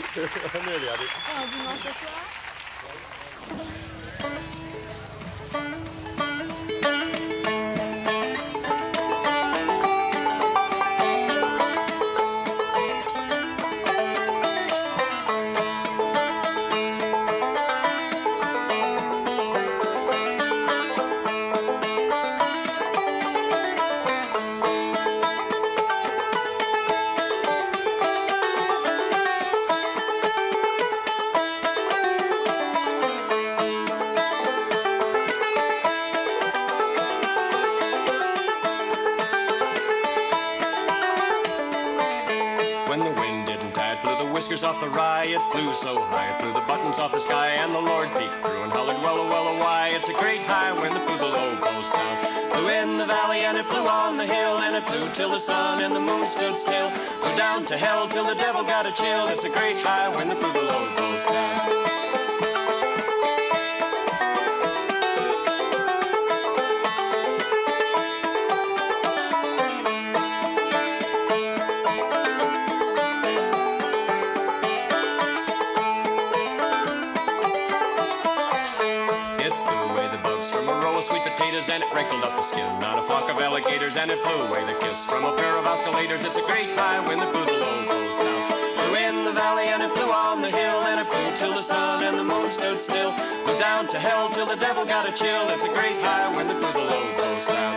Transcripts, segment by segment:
Nearly had it. Oh, dimanche soir. Off the rye, it blew so high, it blew the buttons off the sky, and the Lord peeked through and hollered, well, oh, well, oh, why? It's a great high wind that blew the low goes down. Blew in the valley and it blew on the hill, and it blew till the sun and the moon stood still. Blew down to hell till the devil got a chill. It's a great high wind that blew the low goes down. And it wrinkled up the skin on a flock of alligators, and it blew away the kiss from a pair of oscullators. It's a great high wind that blew the low goes down. Blew in the valley and it blew on the hill, and it blew till the sun and the moon stood still. Blew down to hell till the devil got a chill. It's a great high wind that blew the low goes down.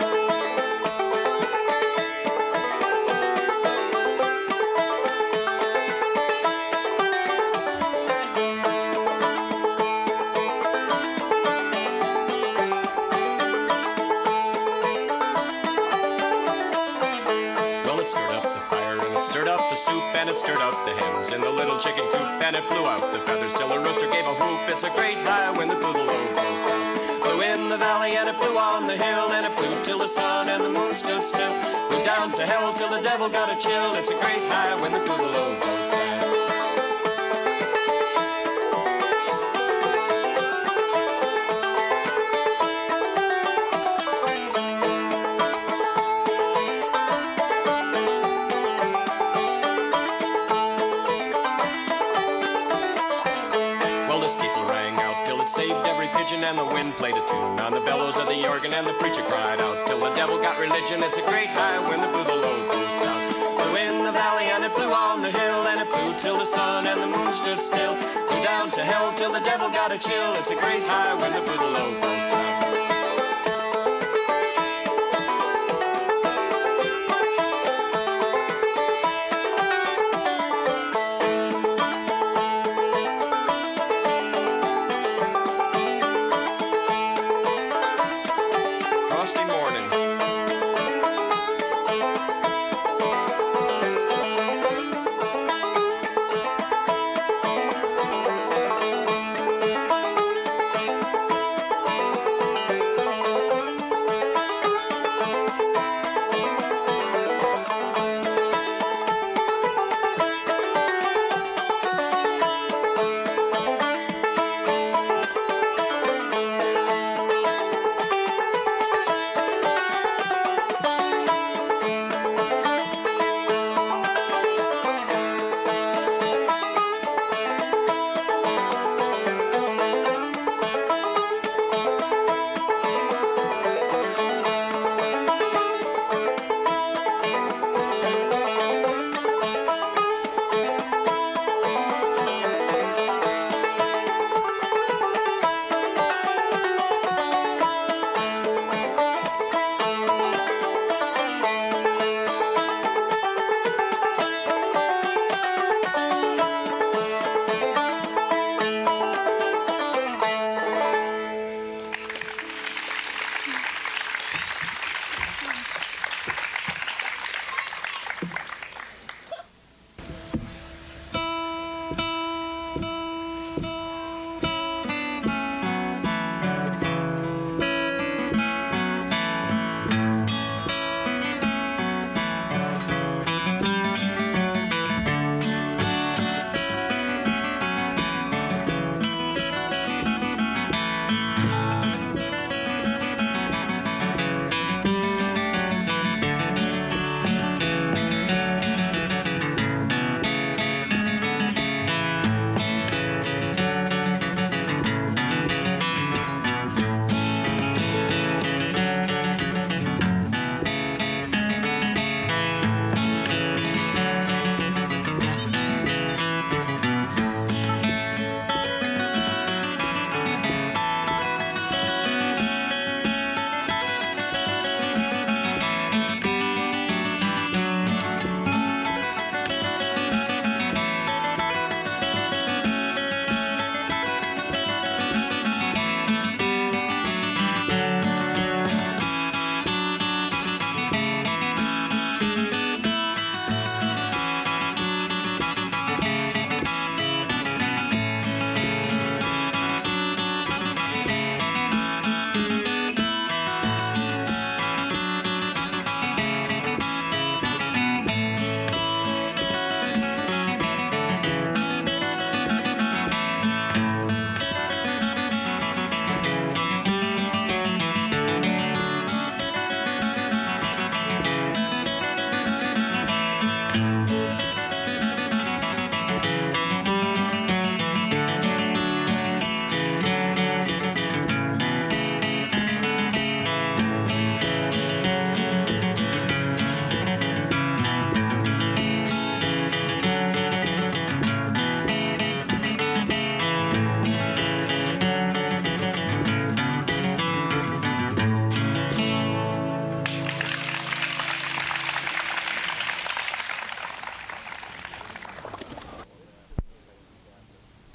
And it stirred up the hens in the little chicken coop, and it blew out the feathers till the rooster gave a whoop. It's a great high wind that blew the low goes down. Blew in the valley and it blew on the hill, and it blew till the sun and the moon stood still. Blew down to hell till the devil got a chill. It's a great high wind that blew the low goes down. And the wind played a tune on the bellows of the organ, and the preacher cried out till the devil got religion. It's a great high wind that blew the low goes down. Blew in the valley and it blew on the hill, and it blew till the sun and the moon stood still. Blew down to hell till the devil got a chill. It's a great high wind that blew the low goes down.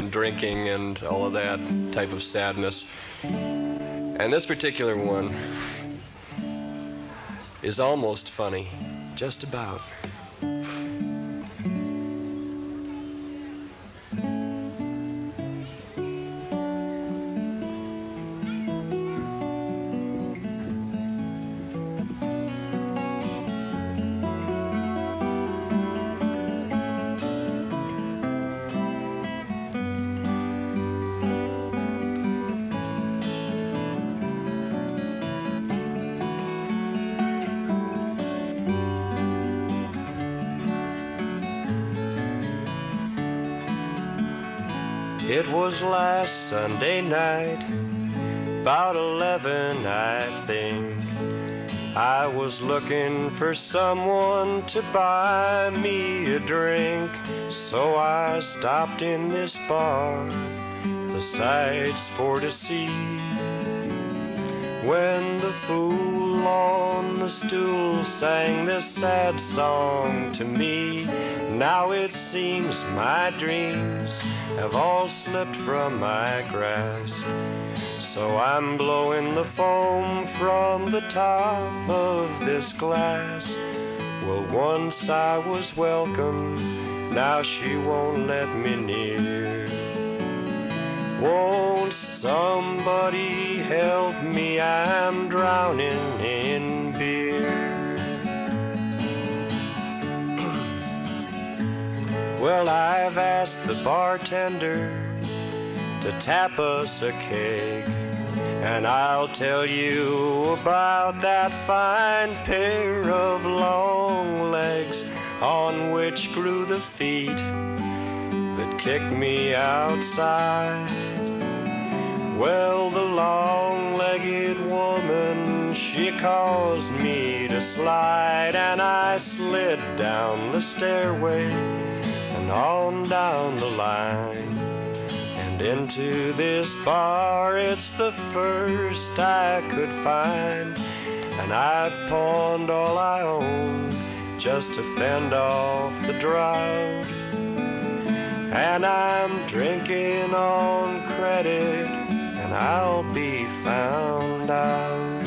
and drinking and all of that type of sadness. And this particular one is almost funny, just about. It was last Sunday night, about 11 I think. I was looking for someone to buy me a drink, so I stopped in this bar, the sights for to see. When the fool on the stool sang this sad song to me, now it seems my dreams have all slipped from my grasp. So I'm blowing the foam from the top of this glass. Well, once I was welcome, now she won't let me near. Won't somebody help me? I'm drowning in beer. Well, I've asked the bartender to tap us a keg, and I'll tell you about that fine pair of long legs on which grew the feet that kicked me outside. Well, the long-legged woman, she caused me to slide, and I slid down the stairway and on down the line and into this bar. It's the first I could find, and I've pawned all I own just to fend off the drought. And I'm drinking on credit, and I'll be found out.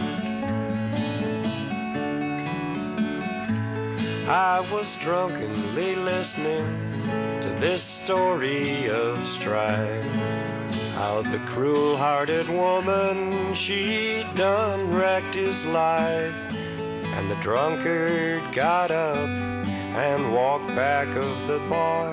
I was drunkenly listening to this story of strife, how the cruel-hearted woman, she done wrecked his life, and the drunkard got up and walked back of the bar.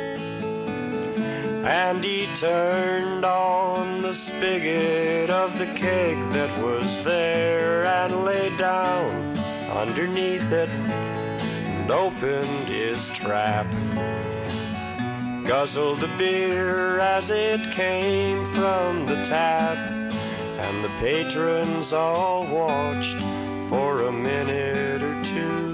And he turned on the spigot of the keg that was there and lay down underneath it and opened his trap. Guzzled the beer as it came from the tap, and the patrons all watched for a minute or two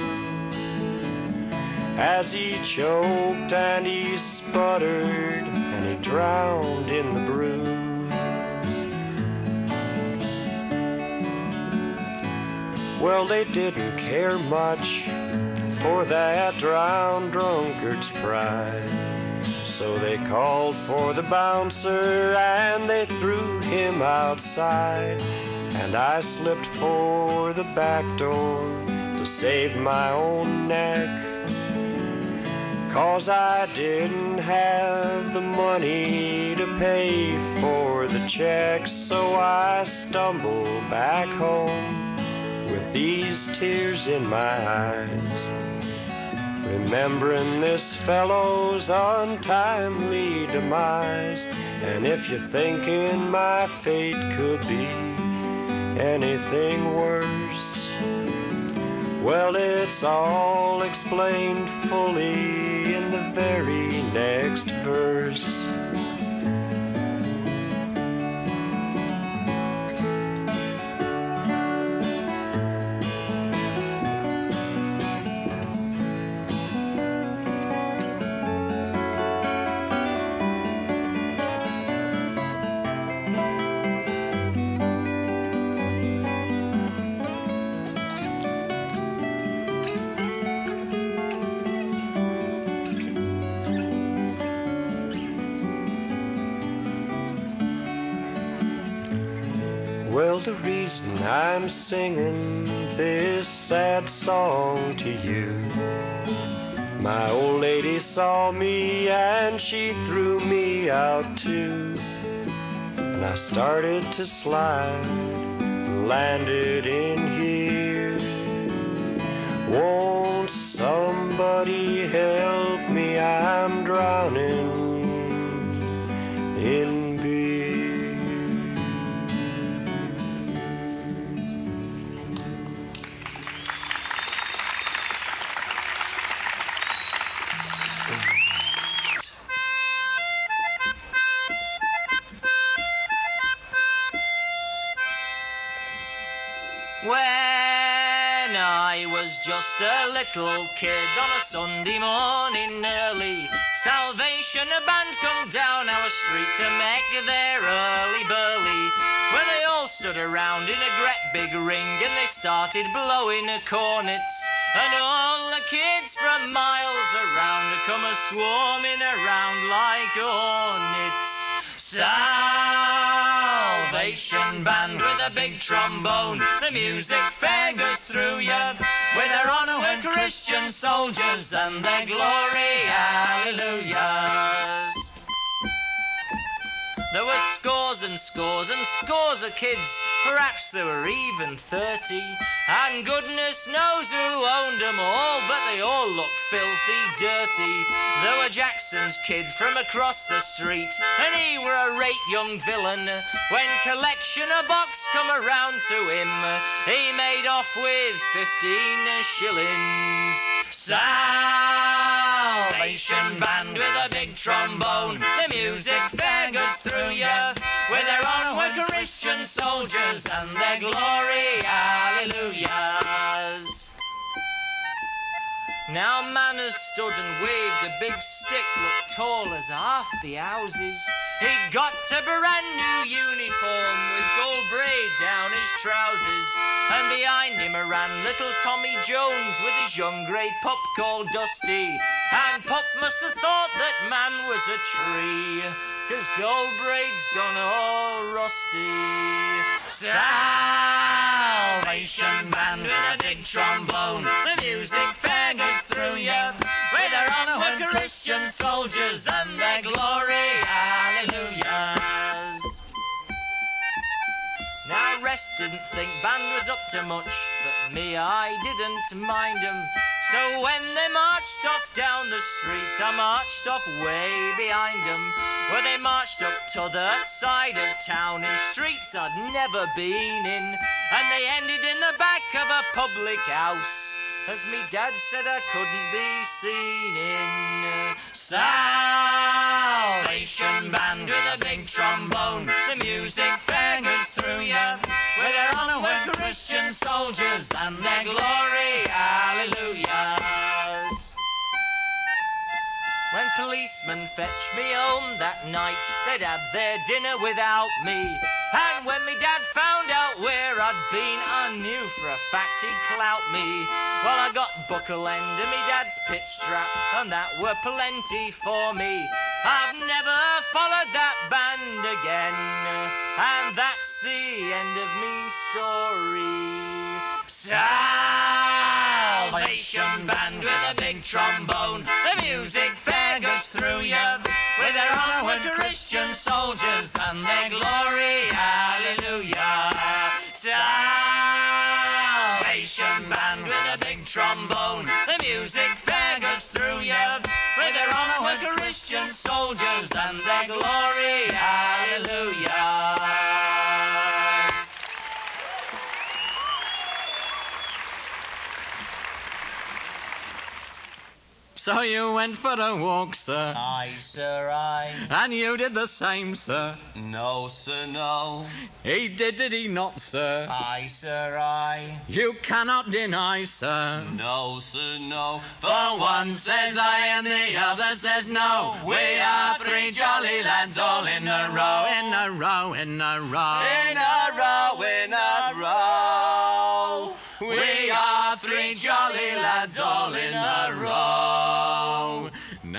as he choked and he sputtered and he drowned in the brew. Well, they didn't care much for that drowned drunkard's pride, so they called for the bouncer and they threw him outside, and I slipped for the back door to save my own neck, 'cause I didn't have the money to pay for the check. So I stumbled back home with these tears in my eyes, remembering this fellow's untimely demise. And if you're thinking my fate could be anything worse, well, it's all explained fully in the very next verse. Well, the reason I'm singing this sad song to you, my old lady saw me and she threw me out too. And I started to slide, landed in here. Won't somebody help me? I'm drowning in beer. When I was just a little kid on a Sunday morning early, Salvation Band come down our street to make their early burly. Where they all stood around in a great big ring and they started blowing cornets. And all the kids from miles around come a-swarming around like hornets. Salvation Band with a big trombone, the music fair goes through ya. With their honor we're Christian soldiers and their glory, hallelujahs. There were scores and scores and scores of kids, perhaps there were even 30. And goodness knows who owned them all, but they all looked filthy dirty. There were Jackson's kid from across the street, and he were a great young villain. When collection a box come around to him, he made off with 15 shillings. Salvation Band with a big trombone, the music fair goes through ya. With their honor we're Christian soldiers and their glory, hallelujahs. Now man has stood and waved a big stick, looked tall as half the houses. He'd got a brand new uniform with gold braid down his trousers. And behind him ran little Tommy Jones with his young grey pup called Dusty. And pup must have thought that man was a tree, 'cause gold braid's gone all rusty. Salvation Band with a big trombone, the music fair goes through ya. With their honor we're Christian soldiers and their glory, hallelujahs. Now rest didn't think band was up to much, but me, I didn't mind 'em. So when they marched off down the street, I marched off way behind 'em. Well, they marched up to the side of town in streets I'd never been in. And they ended in the back of a public house, as me dad said I couldn't be seen in. Salvation Band with a big trombone, the music fair goes through ya. With their honor we're Christian soldiers and their glory, hallelujahs. When policemen fetched me home that night, they'd had their dinner without me. And when me dad found out where I'd been, I knew for a fact he'd clout me. Well, I got buckle end of me dad's pit strap, and that were plenty for me. I've never followed that band again, and that's the end of me story. Salvation Band with a big trombone, the music fair goes through ya. With their honor we're Christian soldiers and their glory, hallelujah. Salvation Band with a big trombone, the music fair goes through ya. With their honor we're Christian soldiers and their glory, hallelujah. So you went for a walk, sir? Aye, sir, aye. And you did the same, sir? No, sir, no. He did he not, sir? Aye, sir, aye. You cannot deny, sir. No, sir, no. For one says aye and the other says no. We are three jolly lads all in a row. In a row, in a row. In a row, in a row. We are three jolly lads all in a row. Now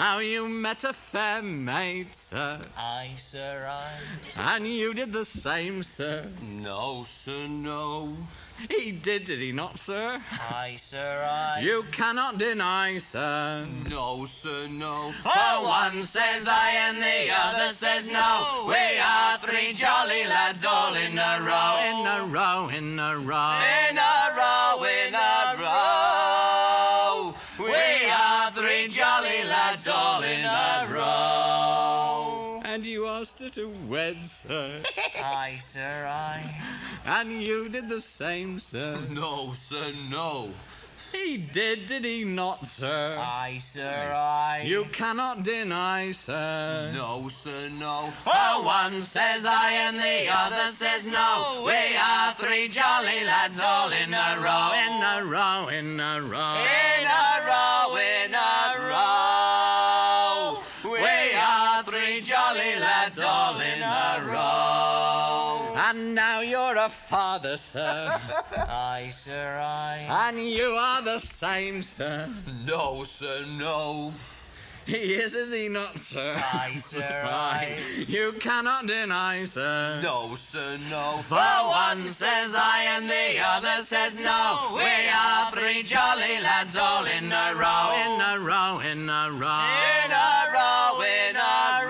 Now you met a fair maid, sir, Aye, sir, aye. and you did the same, sir. No, sir, no. He did he not, sir? Aye, sir, aye. You cannot deny, sir. No, sir, no. For one says aye and the other says no. We are three jolly lads all in a row. In a row, in a row. In a row, in a row. We are three jolly lads all in a row. And you asked her to wed, sir, Aye, sir, aye. and you did the same, sir. No, sir, no. He did he not, sir? Aye, sir, aye. You cannot deny, sir. No, sir, no. For one says aye and the other says no. We are three jolly lads all in a row. In a row, in a row. In a row, in a row. We are three jolly lads all in a row. And now you're a father, sir, Aye, sir, aye. and you are the same, sir. No, sir, no. He is he not, sir? Aye, sir, aye. You cannot deny, sir. No, sir, no. For one says aye and the other says no. We are three jolly lads all in a row. In a row, in a row. In a row, in a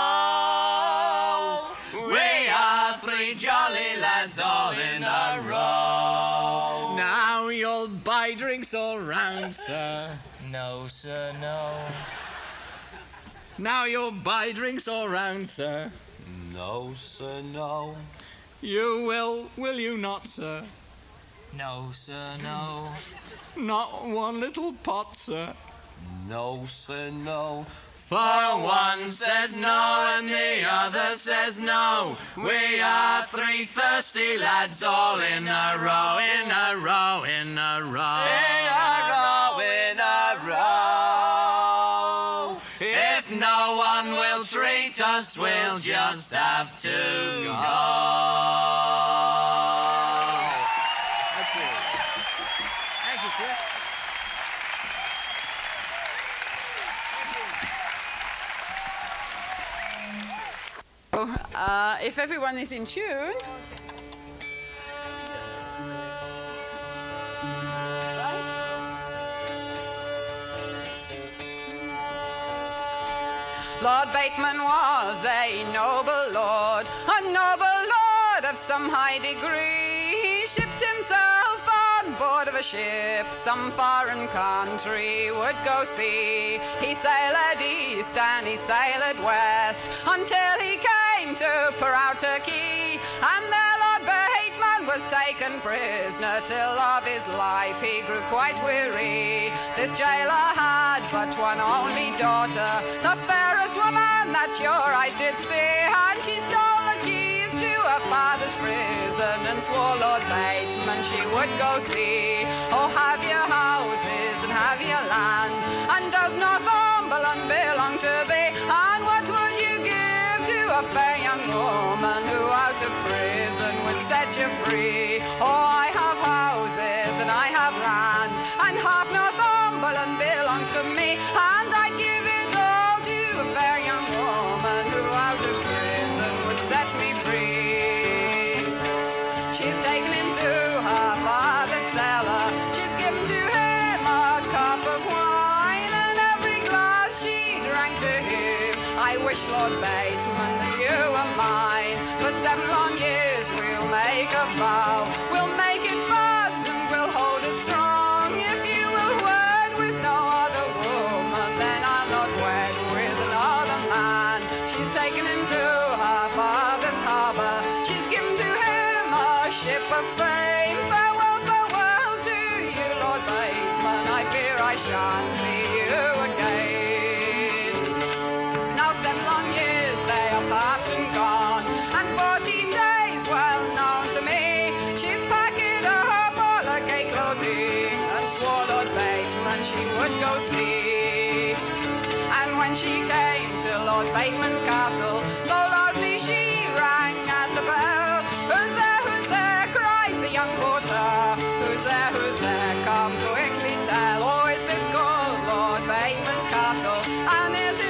row. We are three jolly lads all in a row. Now you'll buy drinks all round, sir. No, sir, no. Now you'll buy drinks all round, sir. No, sir, no. You will you not, sir? No, sir, no. Not one little pot, sir. No, sir, no. For one says no and the other says no. We are three thirsty lads all in a row. In a row, in a row. In a row, in a row. If no one will treat us, we'll just have to go. Thank you. Thank you, sir. If everyone is in tune. Lord Bateman was a noble lord of some high degree. He shipped himself on board of a ship, some foreign country would go see. He sailed east and he sailed west, until he came to Peralta Key. And there Lord Bateman was taken prisoner, till of his life he grew quite weary. This jailer had but one only daughter, the fairest woman that your eyes did see. And she stole the keys to her father's prison, and swore Lord Bateman she would go see. Oh, have your houses and have your land, and does Northumberland belong to thee? And what would you give to a fair young woman who out of prison would set you free? Oh, I have houses and I have land, and half Northumberland belongs to me, and I'd give it all to a fair young woman who out of prison would set me free. She's taken him to her father's cellar, she's given to him a cup of wine, and every glass she drank to him. I wish, Lord Bateman, that you were mine. For 7 long years we'll make a vow, we'll make it fast and we'll hold it strong. If you will wed with no other woman, then I'll not wed with another man. She's taken him to her father's harbour, she's given to him a ship of fame. Farewell, farewell to you, Lord Bateman, I fear I shan't see you again. Now 7 long years they are past and gone, and 14 days well known to me. She's packing up all her gay clothing, and swore Lord Bateman she would go see. And when she came to Lord Bateman's castle, so loudly she rang at the bell. Who's there, cried the young porter. Who's there, come quickly tell. Oh, is this called Lord Bateman's castle? And is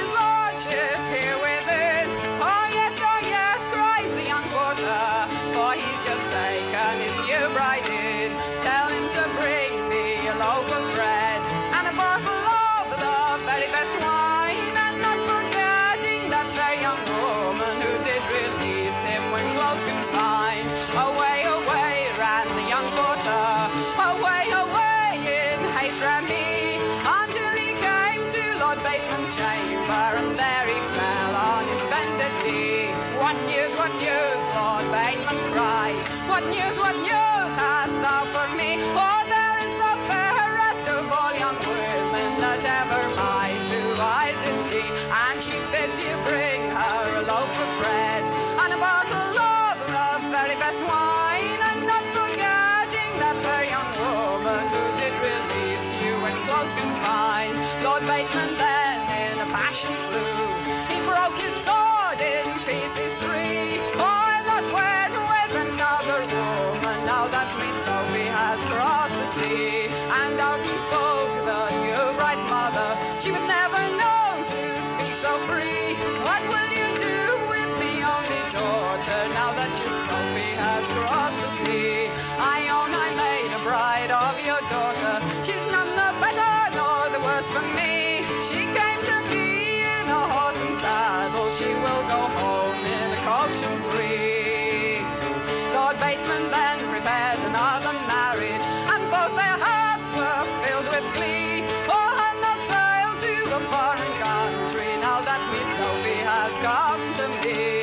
what news, Lord Bateman cried. What news hast thou for me? Oh, there is the fairest of all young women that ever my two eyes did see. And she bids you bring her a loaf of bread and a bottle of the very best wine, and not forgetting that fair young woman who did release you when close confined. Lord Bateman then in a passion flew. He broke his sword in pieces three. Oh, I'm not wed with another woman now that me Sophie has crossed the sea. And out he spoke the new bride's mother. She was never known to speak so free. What will you do with the only daughter now that your Sophie has crossed the sea? I own I made a bride of your daughter. She's none the better nor the worse for me. She came to me in a horse and saddle. She will go home in a coach and three. Lord Bateman then prepared another marriage, and both their hearts were filled with glee. Oh, and not sail to a foreign country now that Miss Sophie has come to me.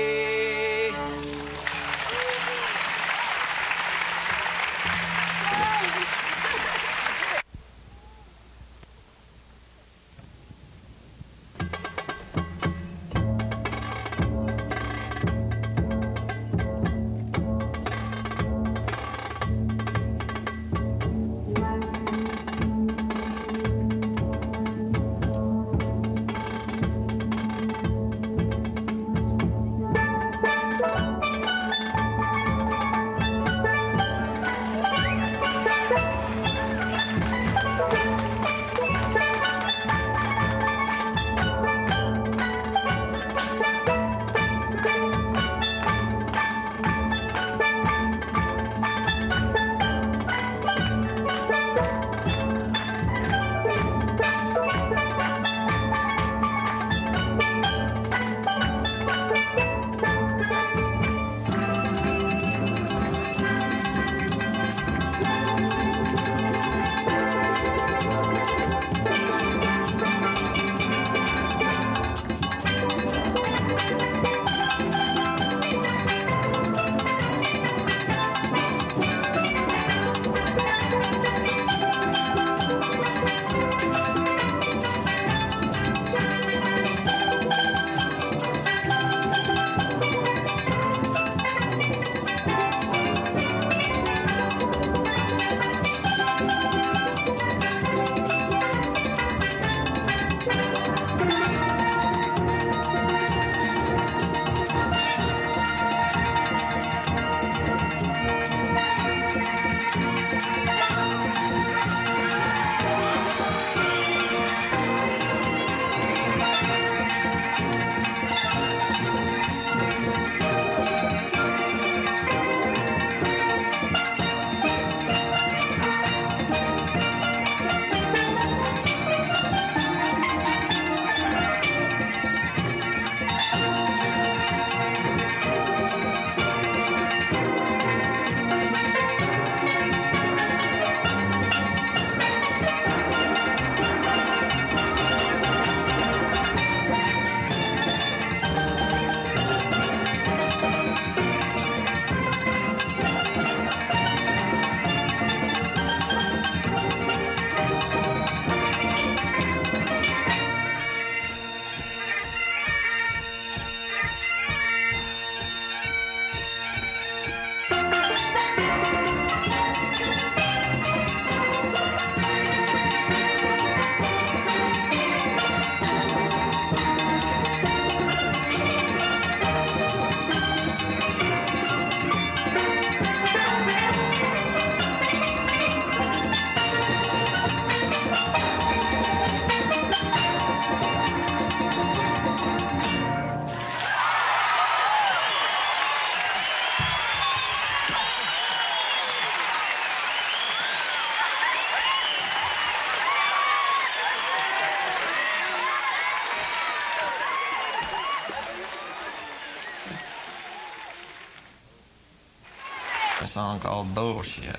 A song called Bullshit.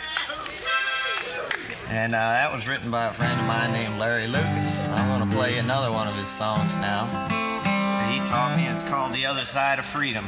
And that was written by a friend of mine named Larry Lucas. I'm going to play another one of his songs now. He he taught me. It's called The Other Side of Freedom.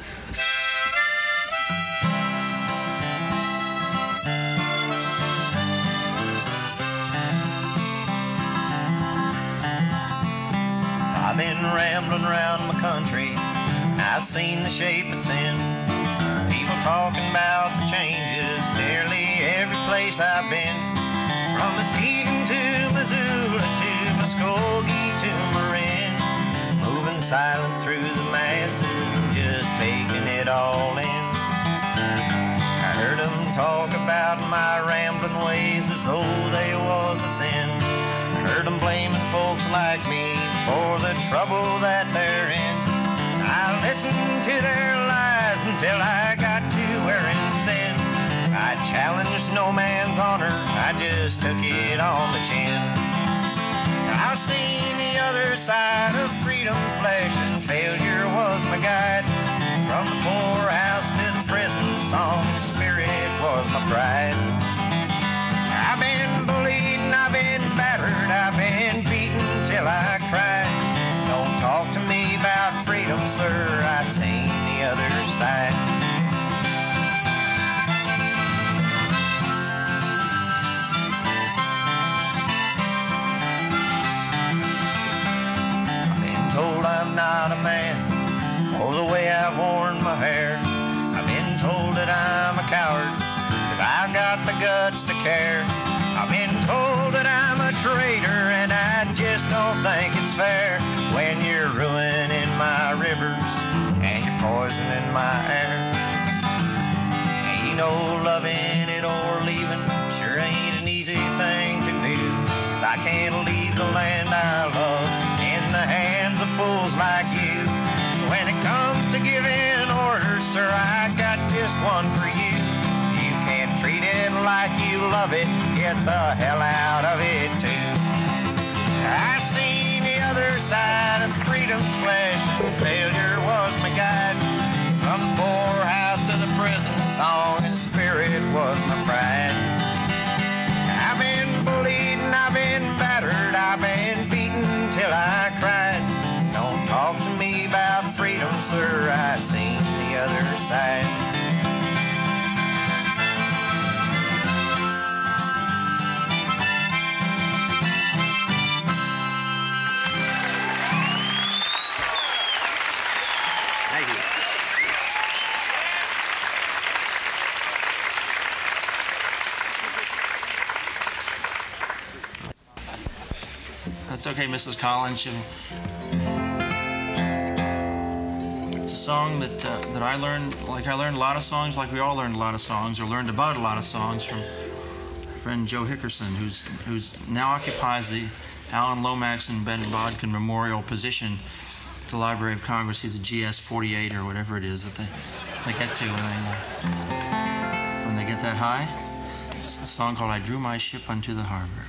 I've been rambling around my country, I've seen the shape it's in. People talking about the changes, nearly every place I've been. From Muskegon to Missoula to Muskogee to Marin, moving silent through the masses and just taking it all in. I heard them talk about my rambling ways as though they was a sin. I heard them blaming folks like me for the trouble that they're in. I listened to their lies until I got to where and then I challenged no man's honor, I just took it on the chin. I've seen the other side of freedom flesh, and failure was my guide. From the poorhouse to the prison, song and spirit was my pride. I've been bullied and I've been battered, I've been beaten till I cried. So don't talk to me about freedom, sir, I seen the other side. I've been told I'm not a man for the way I've worn my hair. I've been told that I'm a coward, cause I've got the guts to care. I've been told that I'm a traitor, and I just don't think it's fair when you're ruining my rivers and you're poisoning my air. Ain't no loving it or leaving, sure ain't an easy thing to do. 'Cause I can't leave the land I love in the hands of fools like you. So when it comes to giving orders, sir, I got just one for you. You can't treat it like you love it, get the hell out of it too. I seen the other side of freedom's flesh, and failure was my guide. From the poorhouse to the prison, song and spirit was my pride. I've been bullied and I've been battered, I've been beaten till I cried. So don't talk to me about freedom, sir, I seen the other side. That's okay, Mrs. Collins. It's a song that I learned. Like I learned a lot of songs, like we all learned a lot of songs, or learned about a lot of songs from our friend Joe Hickerson, who's now occupies the Alan Lomax and Ben Bodkin Memorial position at the Library of Congress. He's a GS 48 or whatever it is that they get to when they get that high. It's a song called "I Drew My Ship Unto the Harbor."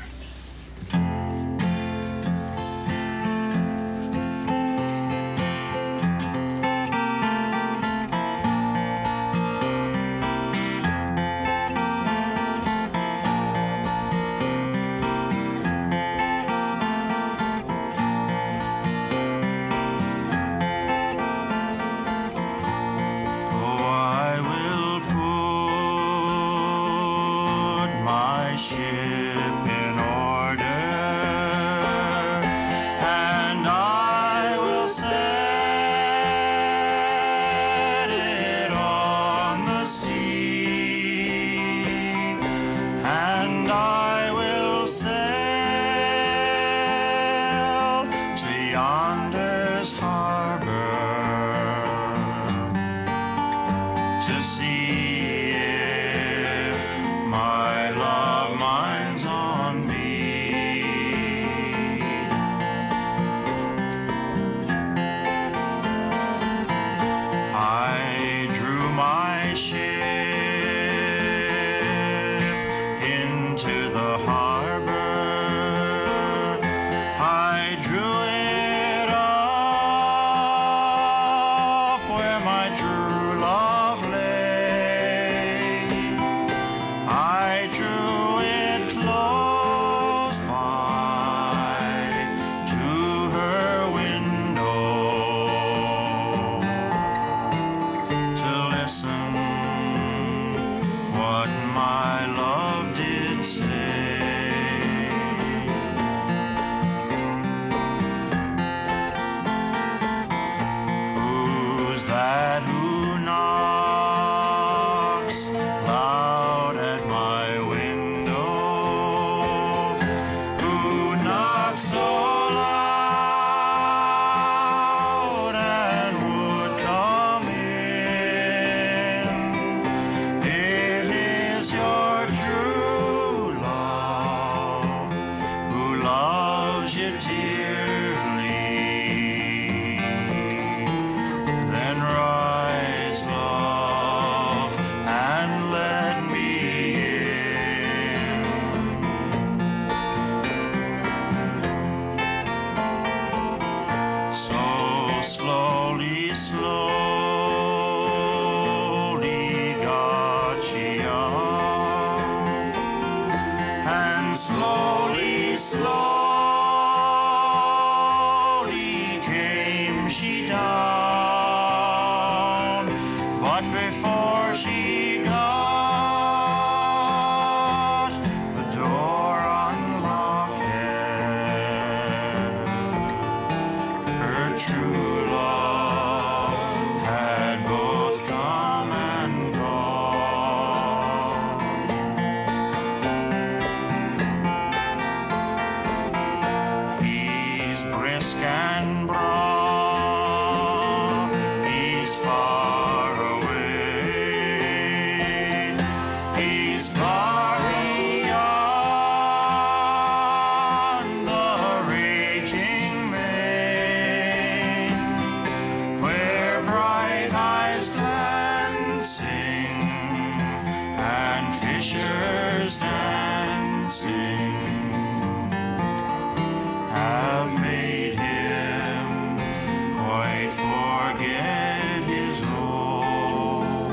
Ship in order. But before she got the door unlocked, her true love had both come and gone. He's brisk and broad, he's far away, he's far beyond the raging main, where bright eyes glancing and fishers dancing have made him quite forget his role.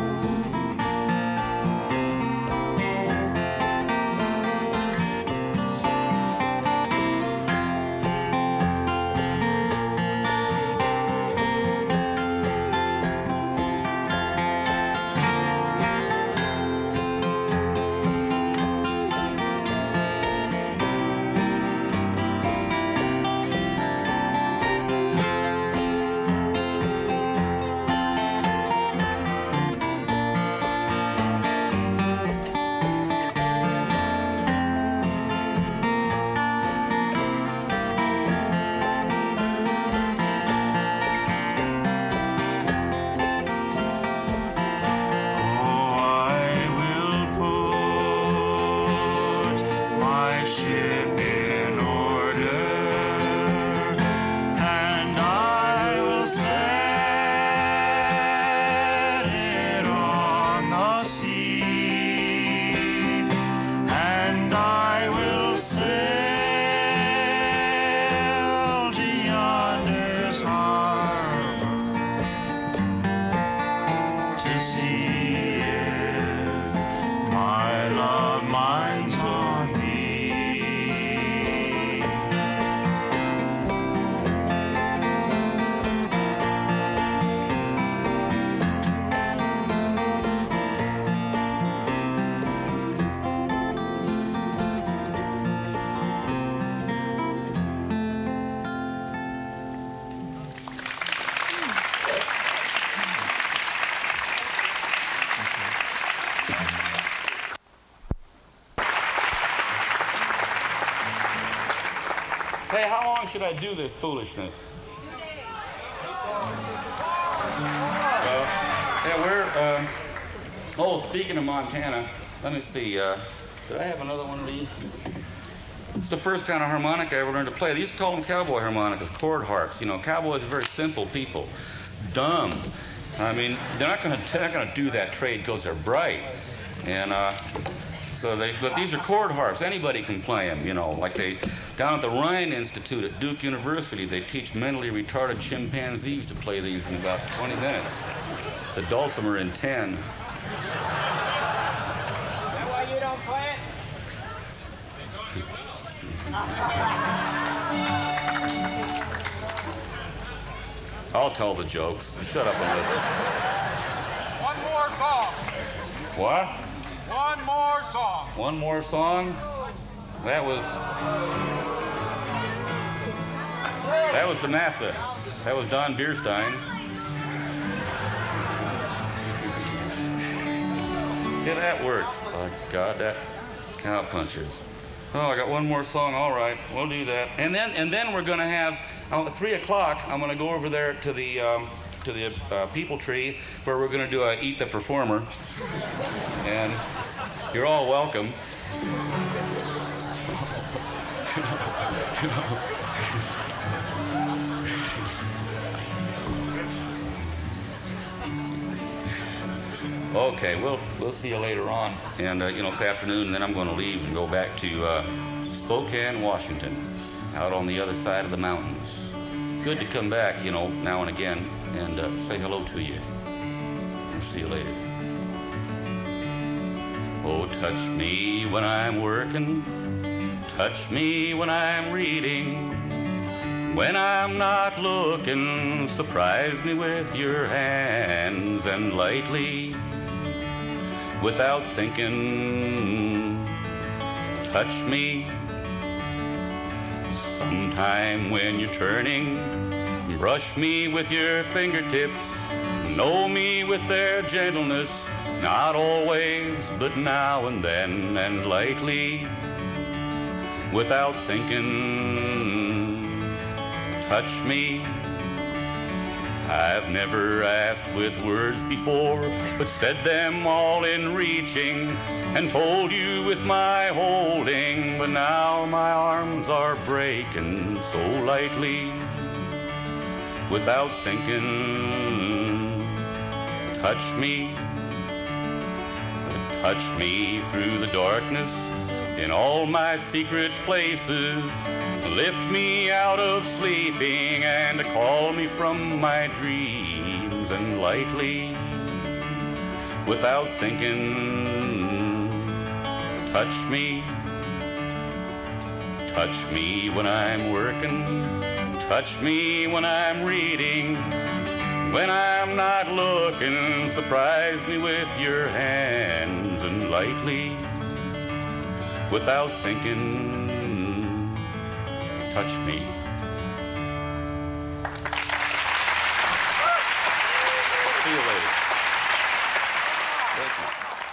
Hey, how long should I do this foolishness? 2 days. Yeah, we're, speaking of Montana, let me see, did I have another one of these? It's the first kind of harmonica I ever learned to play. They used to call them cowboy harmonicas, chord harps. You know, cowboys are very simple people. Dumb. I mean, they're not gonna do that trade because they're bright. And, but these are chord harps. Anybody can play them, you know. Like down at the Rhine Institute at Duke University, they teach mentally retarded chimpanzees to play these in about 20 minutes. The dulcimer in 10. Is that why you don't play it? I'll tell the jokes. Shut up and listen. One more song. What? One more song. One more song? That was the Massa. That was Don Bierstein. Yeah, that works. Oh, God, that cowpunchers. Oh, I got one more song. All right, we'll do that. And then we're going to have, at 3 o'clock, I'm going to go over there to the People Tree, where we're going to do a Eat the Performer. And you're all welcome. Okay, we'll see you later on, and this afternoon, and then I'm going to leave and go back to Spokane, Washington, out on the other side of the mountains. Good to come back, now and again, and say hello to you. I'll see you later. Oh, touch me when I'm working, touch me when I'm reading. When I'm not looking, surprise me with your hands, and lightly, without thinking, touch me. Sometime when you're turning, brush me with your fingertips, know me with their gentleness, not always, but now and then, and lightly, without thinking, touch me. I've never asked with words before, but said them all in reaching, and told you with my holding, but now my arms are breaking so lightly, without thinking, touch me. Touch me through the darkness in all my secret places. Lift me out of sleeping and call me from my dreams, and lightly, without thinking, touch me. Touch me when I'm working, touch me when I'm reading. When I'm not looking, surprise me with your hands, and lightly, without thinking, touch me. See you later. Thank you.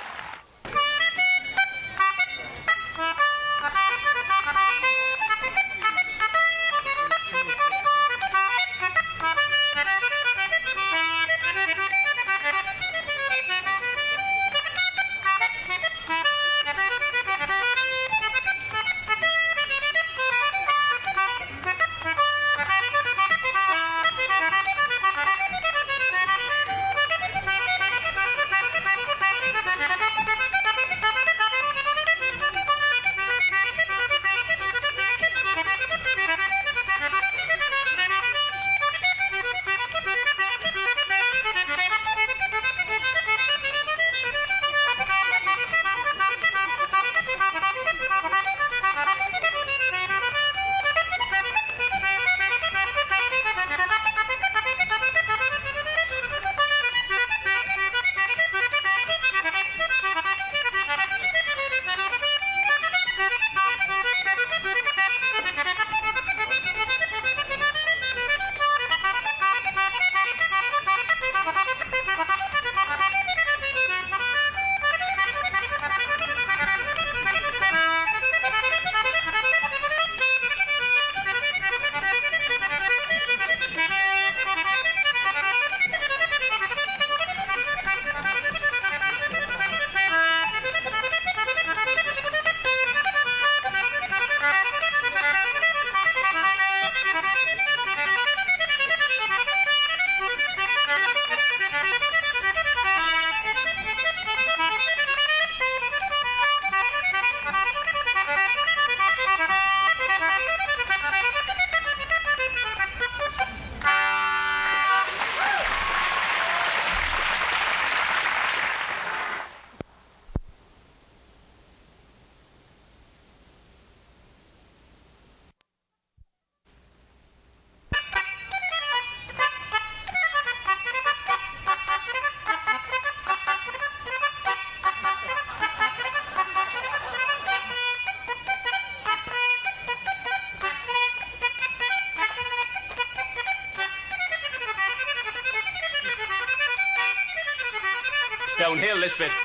Downhill, this bit.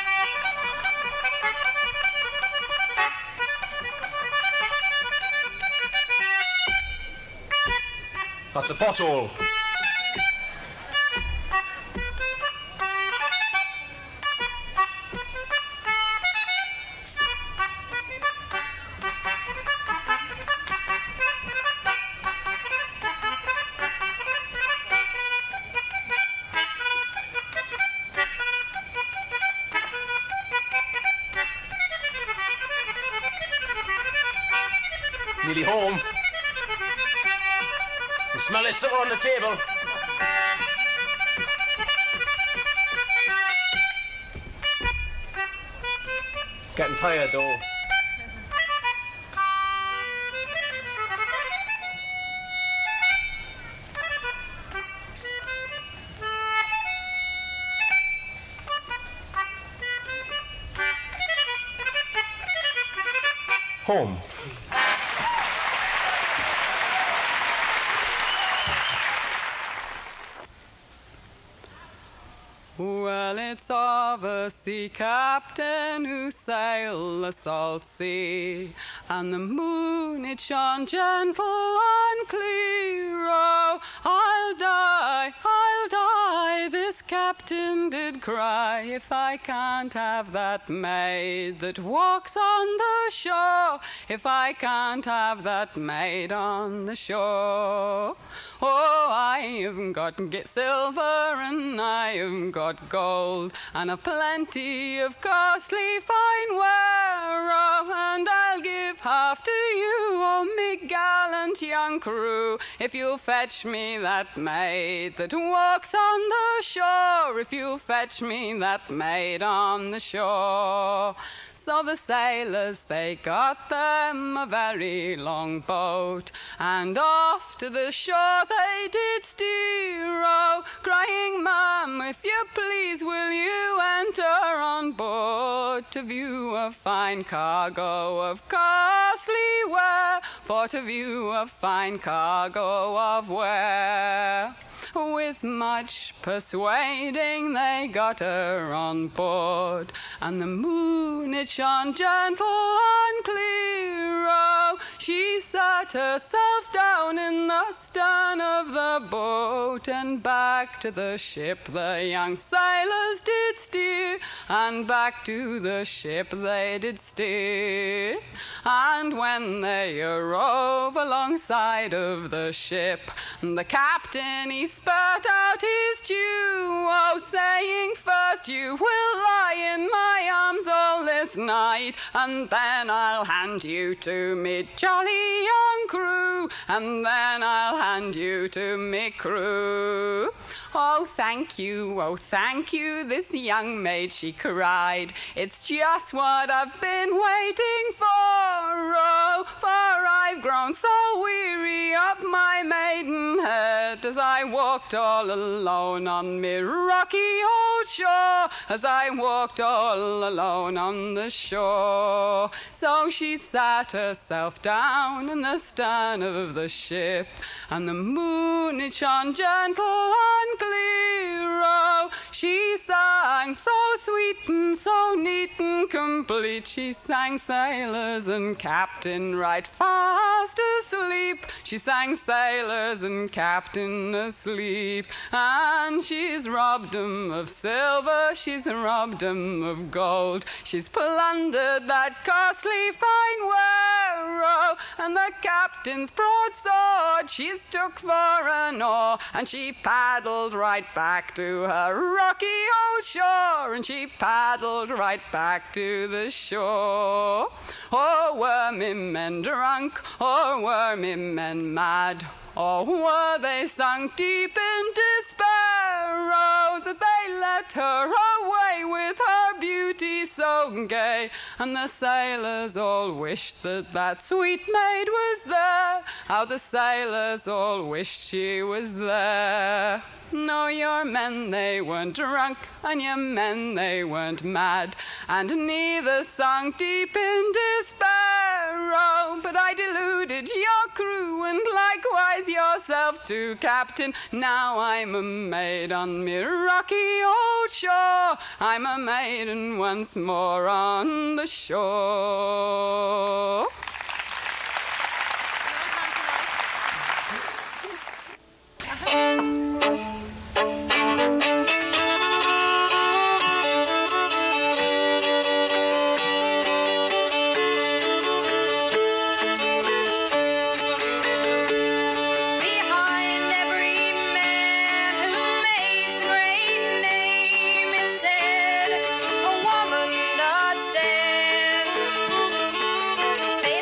That's a pothole. Nearly home. You smell this supper on the table. Getting tired though. home. Well, it's of a sea captain who sailed the salt sea, and the moon it shone gentle and clear. Oh, I'll die, this captain did cry, if I can't have that maid that walks on the shore, if I can't have that maid on the shore. Oh, I've got silver and I've got gold and a plenty of costly fine ware, oh, and I'll give half to you, oh, me gallant young crew, if you'll fetch me that maid that walks on the shore, if you'll fetch me that maid on the shore. So the sailors, they got them a very long boat, and off to the shore they did steer, oh, crying, "Ma'am, if you please, will you enter on board to view a fine cargo of costly ware, for to view a fine cargo of ware." With much persuading they got her on board, and the moon it shone gentle and clear, oh, she sat herself down in the stern of the boat, and back to the ship the young sailors did steer, and back to the ship they did steer. And when they arove alongside of the ship, the captain he spat out his dew, oh, saying, "First you will lie in my arms all this night, and then I'll hand you to me jolly young crew, and then I'll hand you to me crew." Oh, thank you, this young maid, she cried, "It's just what I've been waiting for, oh, for I've grown so weary of my maidenhead, as I walked all alone on me rocky old shore, as I walked all alone on the shore." So she sat herself down in the stern of the ship, and the moon it shone gentle and clear, oh, she sang so sweet and so neat and complete, she sang sailors and captain right fast asleep, she sang sailors and captain asleep, and she's robbed 'em of silver, she's robbed 'em of gold, she's plundered that costly fine ware, oh, and the captain's broadsword she's took for an oar, and she paddled right back to her rocky old shore, and she paddled right back to the shore. Oh, were me men drunk, or were me men mad, or were they sunk deep in despair, oh, that they let her away with her beauty so gay, and the sailors all wished that that sweet maid was there, how the sailors all wished she was there. No, your men, they weren't drunk, and your men, they weren't mad, and neither sunk deep in despair, oh, but I deluded your crew, and likewise yourself too, captain. Now I'm a maid on me rocky old shore, I'm a maiden once more on the shore. They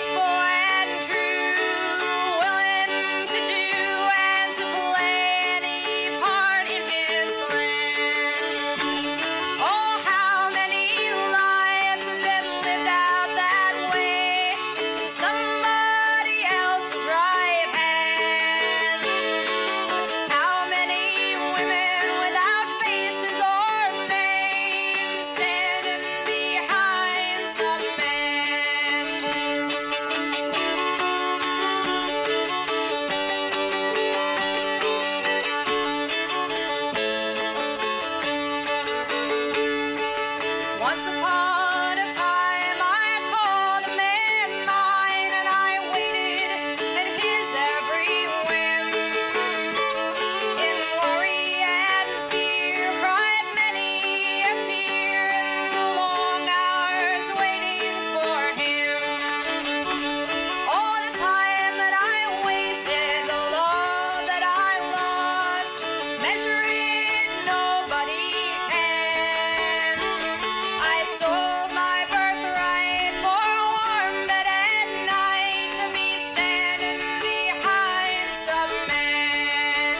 Measure it, nobody can. I sold my birthright for a warm bed at night to be standing behind some man.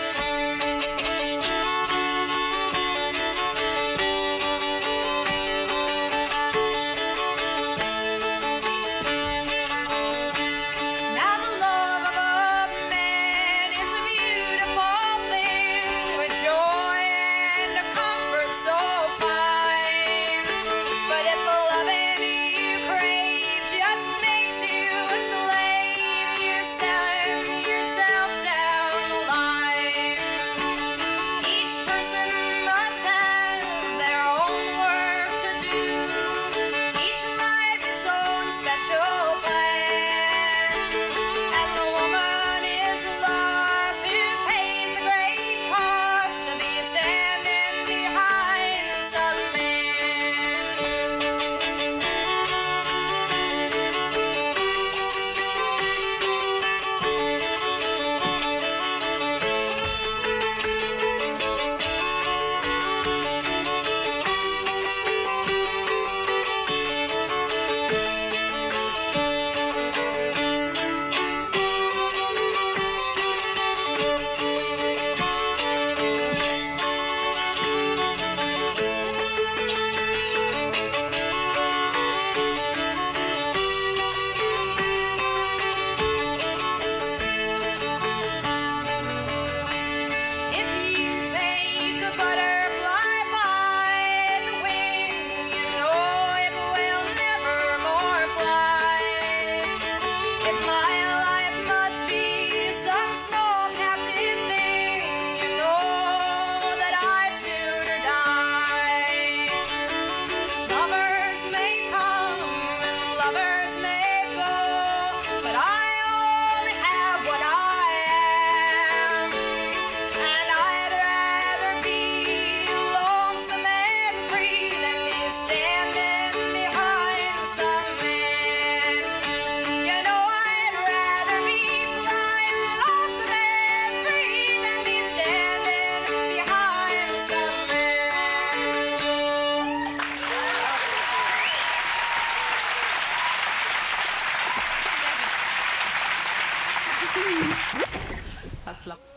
Now the love of a man is a beautiful thing, with joy and a comfort so fine. But if the loving you crave just makes you a slave, you send yourself down the line. Each person must have their own work to do, each life its own special plan. And the woman is lost who pays the great cost to be standing behind some man. If you take a butterfly by the wing, you know it will never more fly. If my life must be some small captive thing, you know that I'd sooner die. Lovers may come and lovers may go, but I only have what I am. And I'd rather be lonesome and free than be standing behind some man. You know I'd rather be flying lonesome and free than be standing behind some man. That's lovely.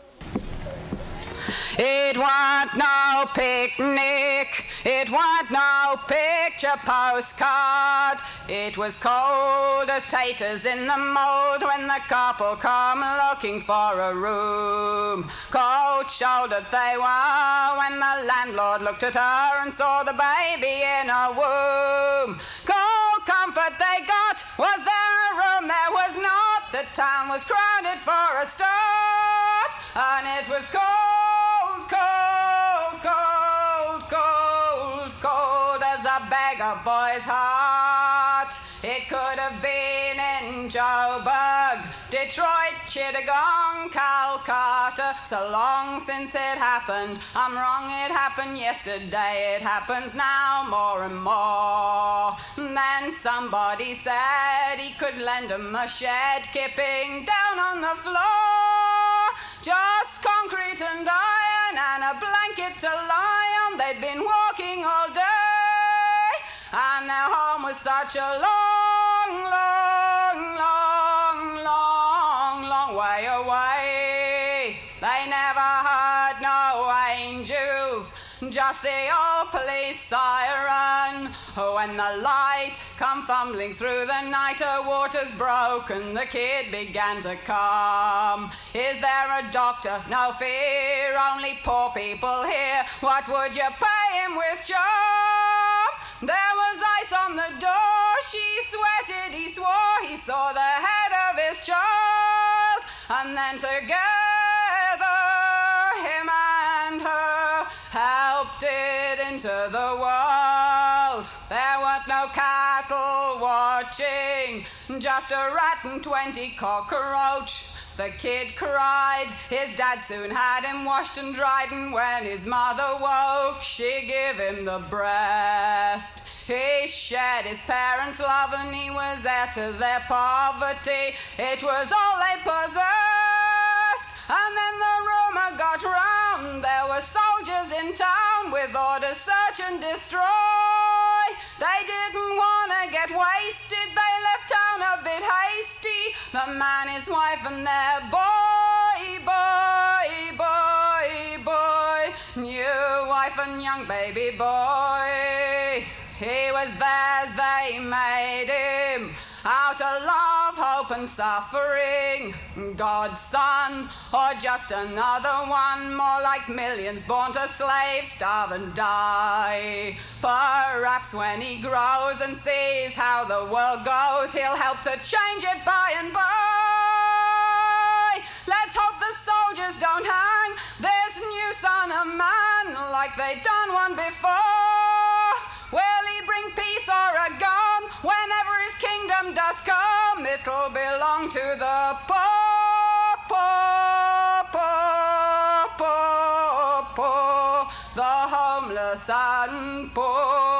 It wasn't no picnic, it wasn't no picture postcard. It was cold as taters in the mold when the couple come looking for a room. Cold-shouldered they were when the landlord looked at her and saw the baby in her womb. Cold comfort they got, was there a room? There was not. The town was crowded for a start, and it was cold, cold, cold, cold, cold as a beggar boy's heart. It could have been in Joburg, Detroit, Chittagong, Calcutta. So long since it happened, I'm wrong, it happened yesterday. It happens now more and more. Then somebody said he could lend him a shed, kipping down on the floor. Just concrete and iron and a blanket to lie on. They'd been walking all day, and their home was such a long, long, long, long, long way away. They never heard no angels, just the old police siren. When the light come fumbling through the night, her water's broken, the kid began to come. Is there a doctor? No fear, only poor people here. What would you pay him with, Joe? There was ice on the door, she sweated, he swore, he saw the head of his child, and then together, him and her helped it into the world. There weren't no cattle watching, just a rat and 20 cockroach. The kid cried, his dad soon had him washed and dried, and when his mother woke, she gave him the breast. He shared his parents' love and he was heir to their poverty. It was all they possessed. And then the rumor got round, there was in town with orders search and destroy. They didn't want to get wasted, they left town a bit hasty. The man, his wife and their boy, boy, boy, boy. New wife and young baby boy. He was theirs, they made him. Out of love, hope and suffering. God's son, or just another one. More like millions born to slaves, starve and die. Perhaps when he grows and sees how the world goes, he'll help to change it by and by. Let's hope the soldiers don't hang this new son of man like they done one before. Will he bring peace or a gun? Whenever his kingdom does come, it'll belong to the poor, poor, poor, poor, poor, the homeless and poor.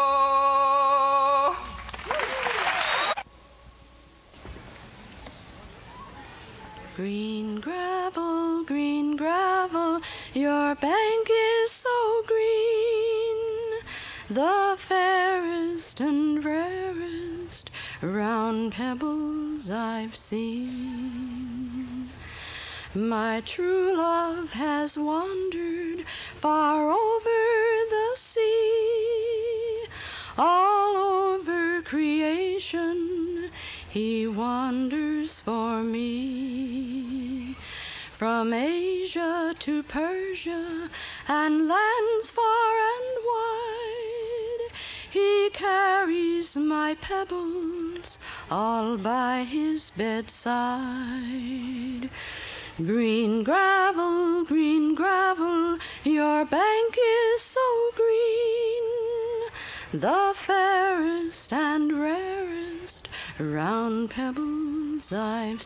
Green gravel, your bank is so green. The fairest and rarest round pebbles I've seen. My true love has wandered far over the sea. All over creation he wanders for me. From Asia to Persia and lands far and wide, he carries my pebbles all by his bedside. Green gravel, your bank is so green. The fairest and rarest round pebbles I've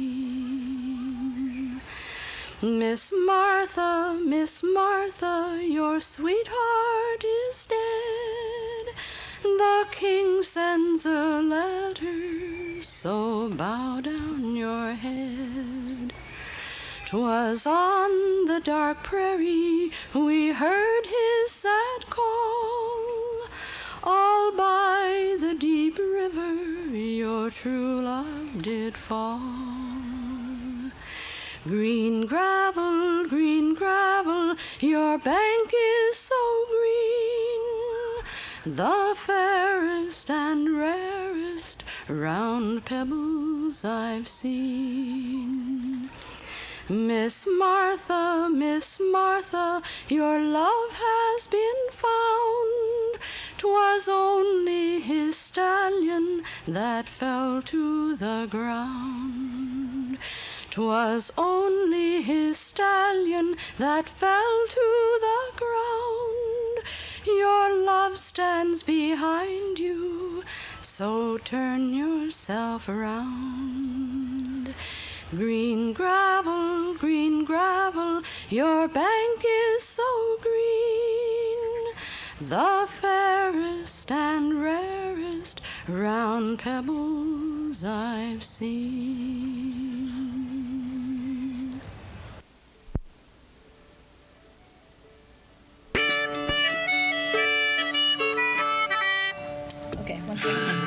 seen. Miss Martha, your sweetheart is dead. The king sends a letter, so bow down your head. 'Twas on the dark prairie we heard his sad call. All by the deep river your true love did fall. Green gravel, your bank is so green. The fairest and rarest round pebbles I've seen. Miss Martha, your love has been found. 'Twas only his stallion that fell to the ground. 'Twas only his stallion that fell to the ground. Your love stands behind you, so turn yourself around. Green gravel, your bank is so green. The fairest and rarest round pebbles I've seen. Okay, one second.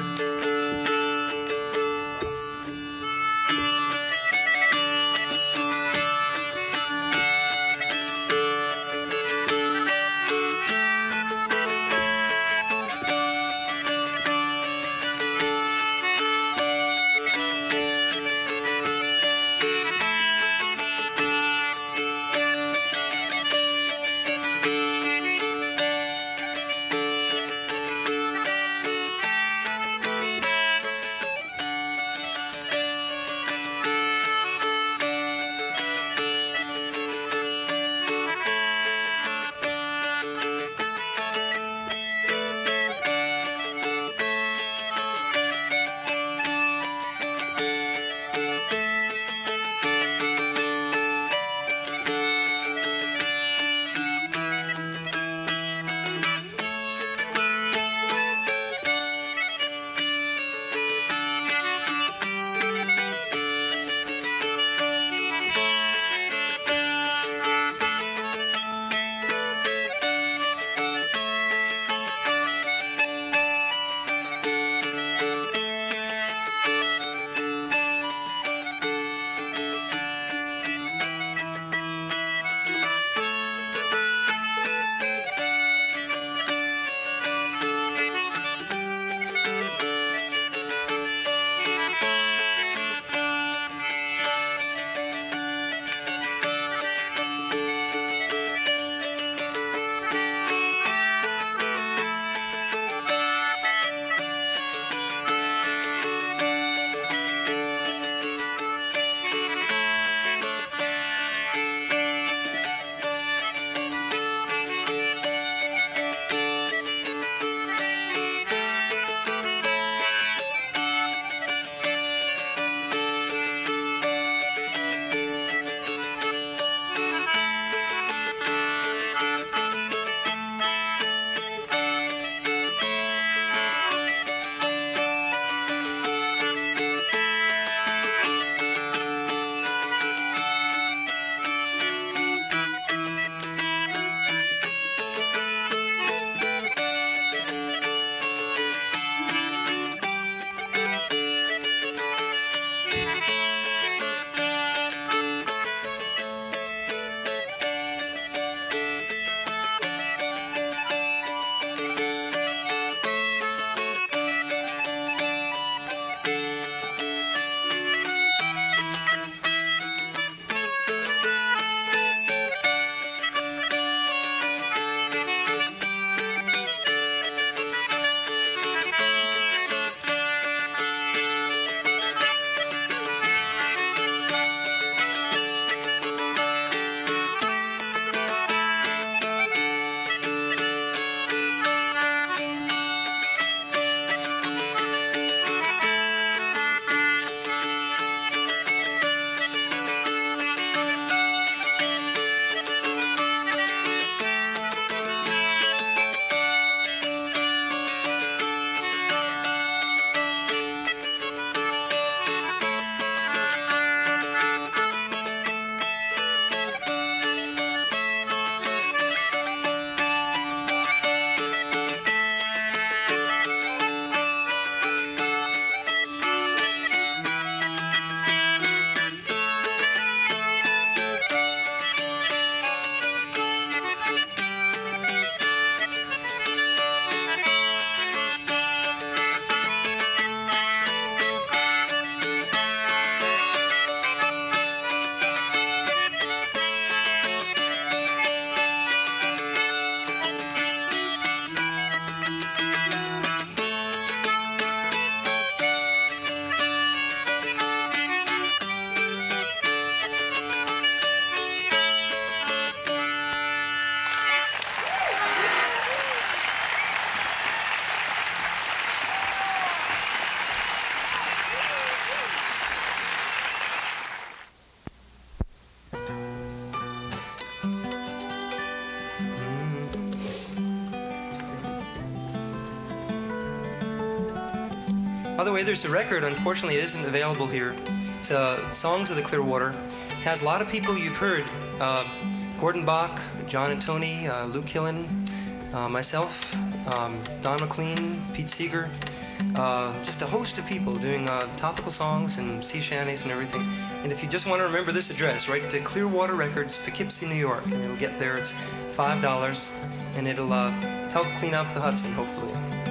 By the way, there's a record. Unfortunately, it isn't available here. It's Songs of the Clearwater. It has a lot of people you've heard. Gordon Bach, John and Tony, Luke Killen, myself, Don McLean, Pete Seeger, just a host of people doing topical songs and sea shanties and everything. And if you just want to remember this address, write to Clearwater Records, Poughkeepsie, New York, and it'll get there. It's $5, and it'll help clean up the Hudson, hopefully.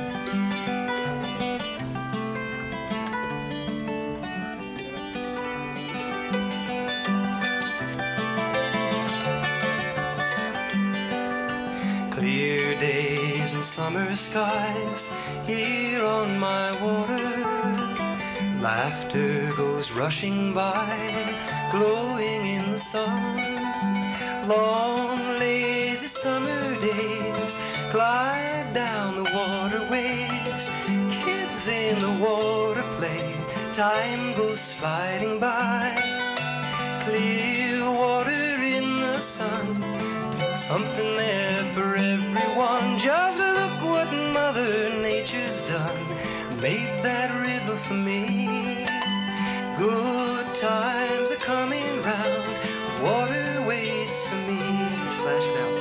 Clear days and summer skies here on my water. Laughter goes rushing by, glowing in the sun. Long lazy summer days glide down the waterways. Kids in the water play, time goes sliding by. Clear water in the sun, something there for everyone. Just look what Mother Nature's done, made that river for me. Good times are coming round, water waits for me. Splash it out.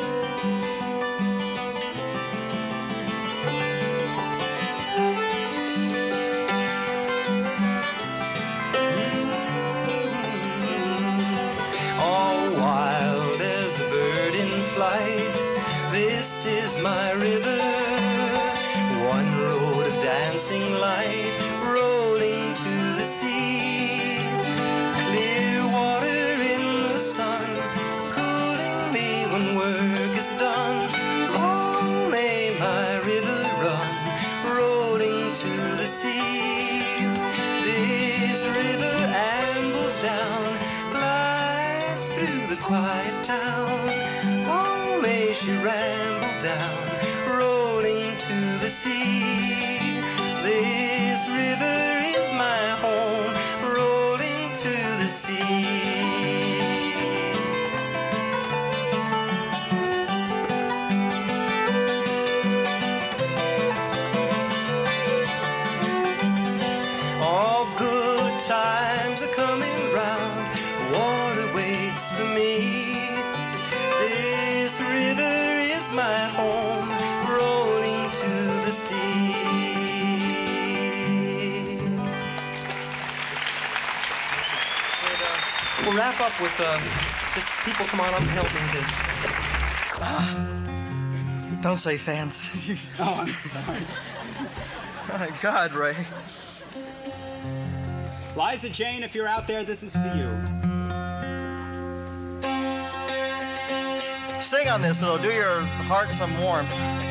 All wild as a bird in flight, this is my river. One road of dancing light rolling to the sea. Clear water in the sun, cooling me when work is done. Oh, may my river run, rolling to the sea. This river ambles down, glides through the quiet town. Oh, may she ramble down, rolling to the sea. This river is my home, rolling to the sea. All good times are coming round, water waits for me. This river is my home, rolling to the sea. We'll wrap up with just people come on up and help me with this. Don't say fans. Oh, I'm sorry. My God, Ray. Liza Jane, if you're out there, this is for you. Sing on this, it'll do your heart some warmth.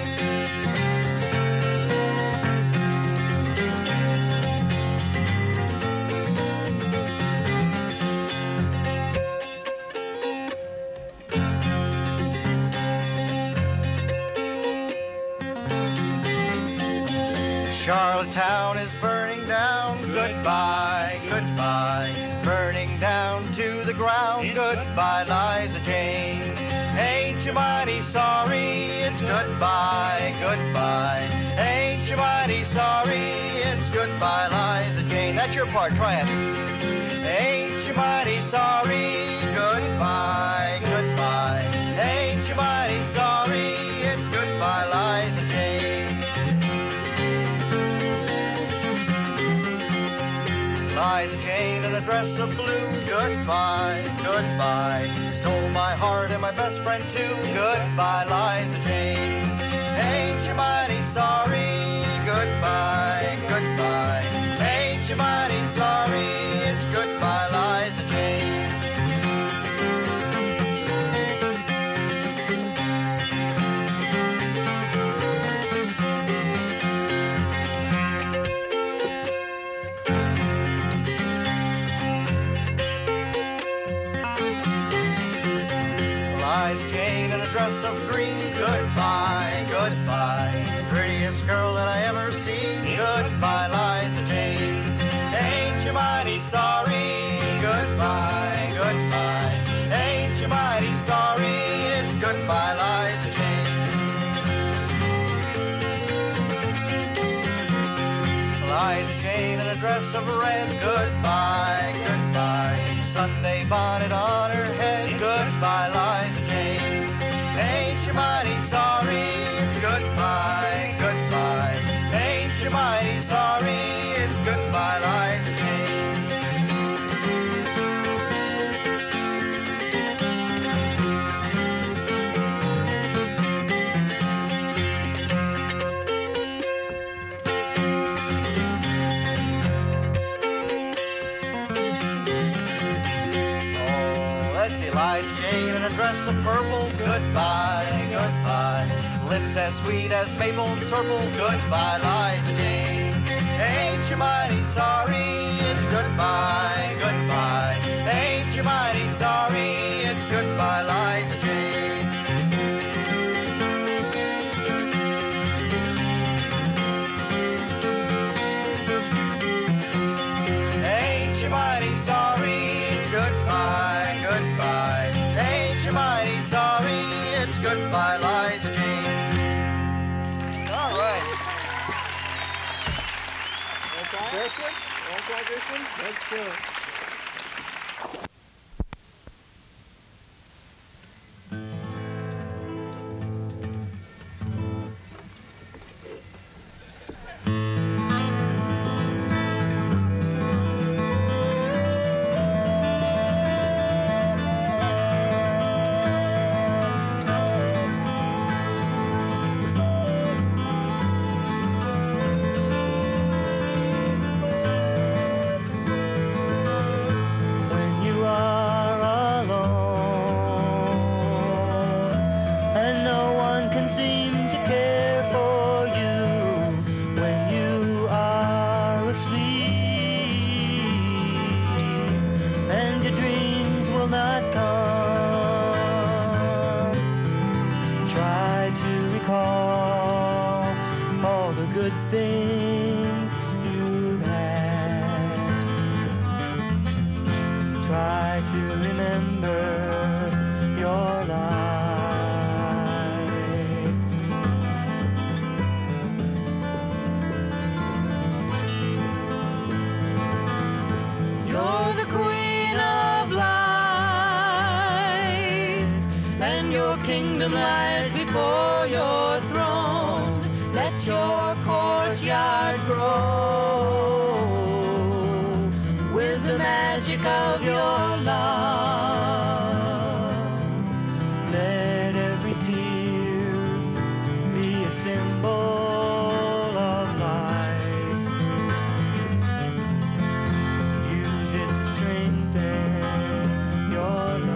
Charlottetown is burning down. Goodbye, goodbye. Burning down to the ground. Goodbye, Liza Jane. Ain't you mighty sorry? It's goodbye, goodbye. Ain't you mighty sorry? It's goodbye, Liza Jane. That's your part. Try it. Ain't you mighty sorry? Goodbye, goodbye. Ain't you mighty sorry? It's goodbye, Liza Jane. Liza Jane in a dress of blue. Goodbye, goodbye. Stole my heart and my best friend too. Goodbye, Liza Jane. Ain't you mighty sorry? Goodbye, goodbye. Ain't you mighty sorry? It's goodbye, Liza Jane. Liza Jane in a dress of green. Goodbye, goodbye. Prettiest girl that I ever seen. Goodbye, Liza Jane. Ain't you mighty sorry? Goodbye, goodbye. Ain't you mighty sorry? It's goodbye, Liza Jane. Liza Jane Jane in a dress of red. Goodbye, goodbye. Sunday bonnet on her head. Goodbye, Liza Jane. Ain't you mighty sorry? It's goodbye, goodbye. Ain't you mighty sorry? It's goodbye, Liza Jane. Liza Jane in a dress of purple. Goodbye, goodbye. Lips as sweet as maple syrup. Goodbye, Liza Jane. Ain't you mighty sorry? It's goodbye, goodbye. Ain't you mighty sorry? It's goodbye, Liza Jane. Ain't you mighty sorry? It's goodbye, goodbye. Ain't you mighty sorry? It's goodbye, Liza Jane. All right. Kristen? Want to try Kristen? Let's do it. Kingdom lies before your throne. Let your courtyard grow with the magic of your love. Let every tear be a symbol of life. Use it to strengthen your love.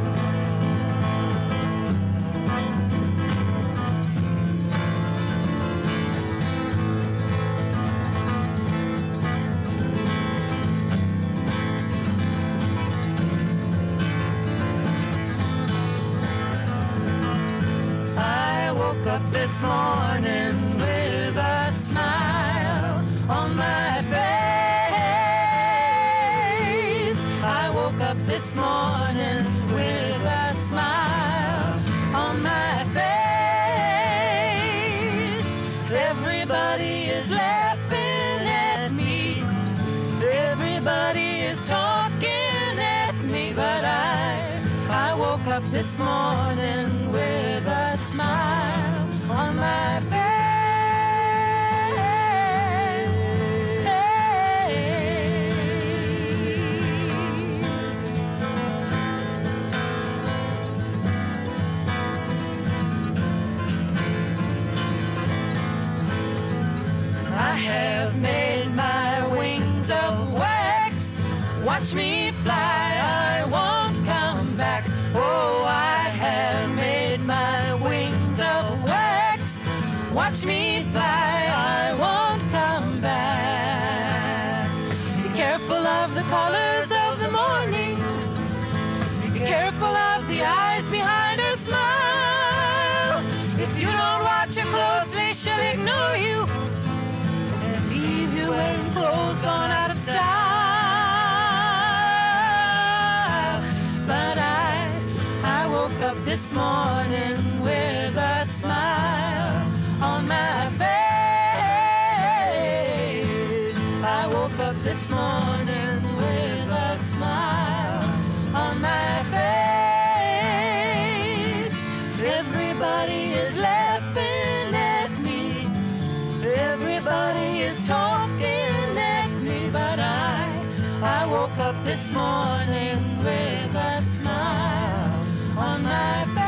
Up this morning with a smile on my face. I woke up this morning with a smile on my face. Everybody is laughing at me. Everybody is talking at me. But I woke up this morning with a smile on my face. I have made my wings of wax. Watch me fly, I won't come back. Oh, I have made my wings of wax. Watch me fly, I won't come back. Be careful of the colors of the morning. Be careful of the eyes behind her smile. If you don't watch her closely, she'll ignore you and leave you wearing clothes gone out of style. But I woke up this morning with a smile on my face. I morning with a smile on my face. Everybody is laughing at me. Everybody is talking at me. But I woke up this morning with a smile on my face.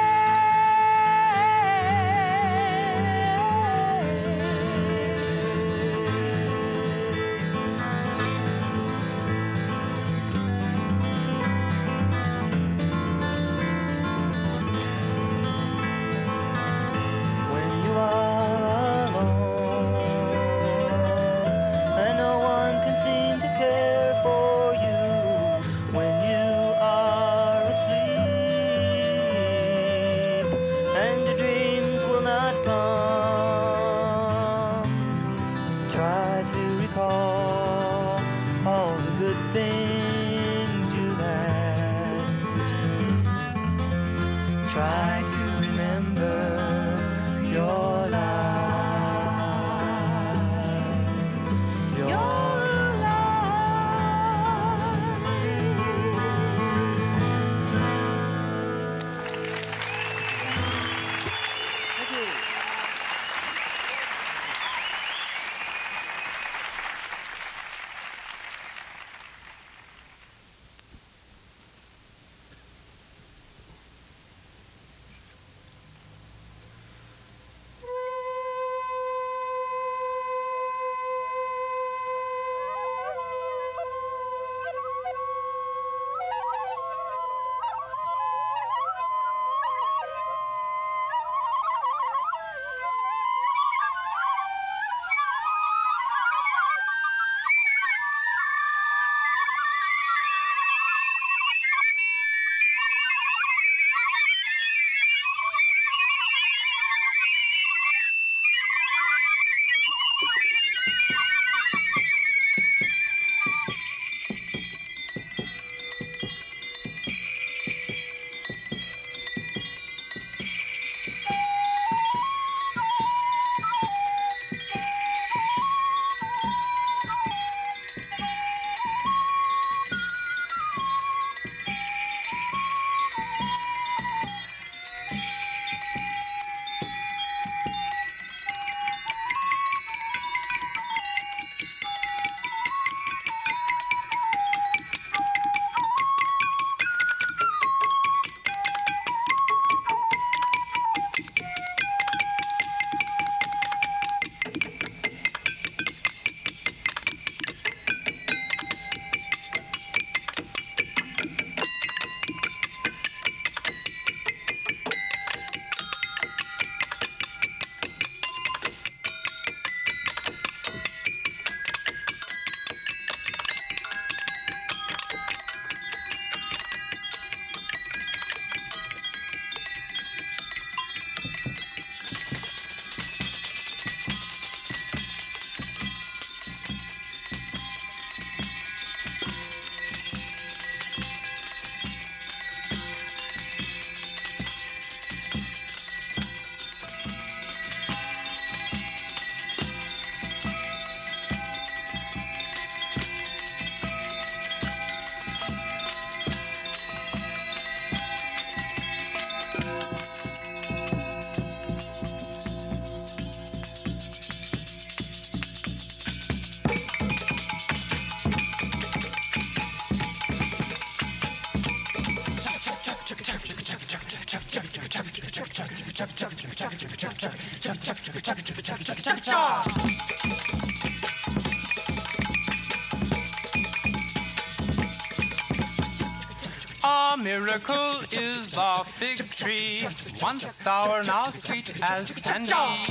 A miracle is the fig tree, once sour, now sweet as candy.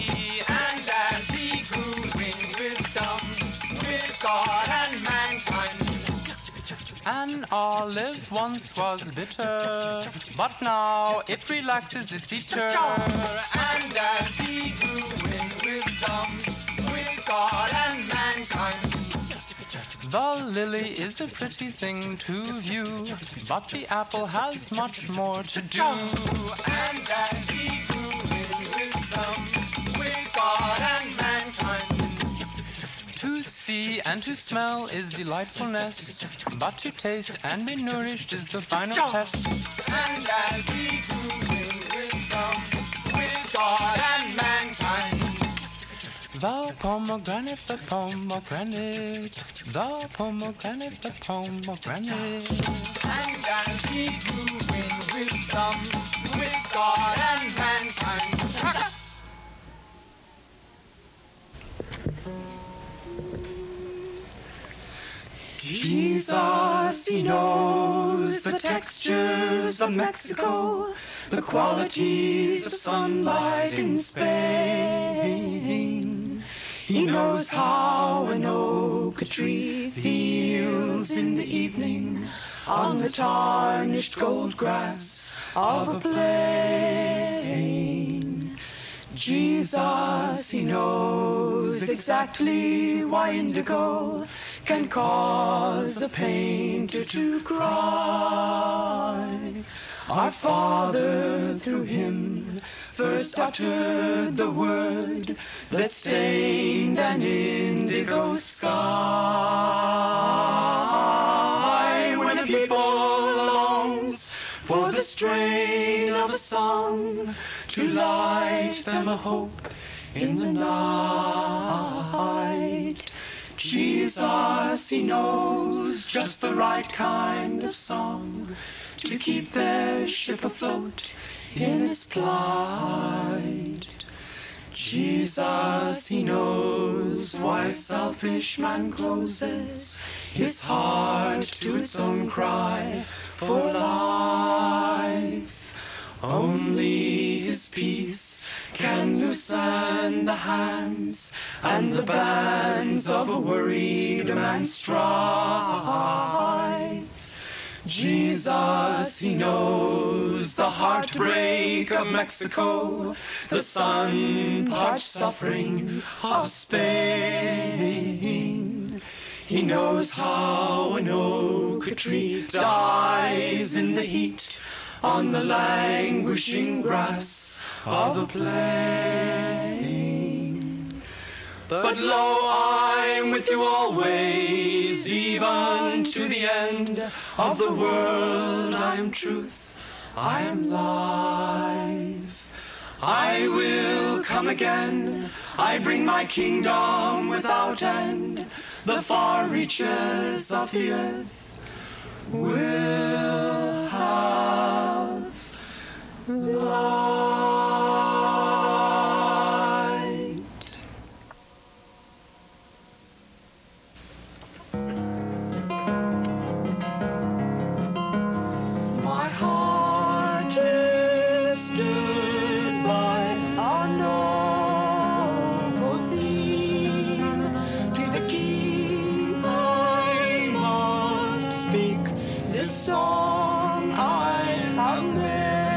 And as he grew in wisdom with God and mankind, An olive once was bitter, but now it relaxes its eater. And as he grew in wisdom with God and mankind, the lily is a pretty thing to view, but the apple has much more to do. And as he grew in wisdom with God and mankind, to see see and to smell is delightfulness, but to taste and be nourished is the final test. And as we grew in wisdom, with God and mankind. The pomegranate, the pomegranate, the pomegranate, the pomegranate. And as we grew in wisdom, with God and mankind. Jesus, he knows the textures of Mexico, the qualities of sunlight in Spain. He knows how an oak tree feels in the evening on the tarnished gold grass of a plain. Jesus, he knows exactly why indigo can cause a painter to cry. Our Father through him first uttered the word that stained an indigo sky. When a people longs for the strain of a song to light them a hope in the night, Jesus, he knows just the right kind of song to keep their ship afloat in its plight. Jesus, he knows why a selfish man closes his heart to its own cry for life. Only his peace can loosen the hands and the bands of a worried man's strife. Jesus, he knows the heartbreak of Mexico, the sun-parched suffering of Spain. He knows how an oak tree dies in the heat on the languishing grass of a plain. But lo, I'm with you always, even to the end of the world. I am truth, I am life. I will come again, I bring my kingdom without end. The far reaches of the earth will have light. My heart is stirred by a noble theme. To the King I must speak this song I have made.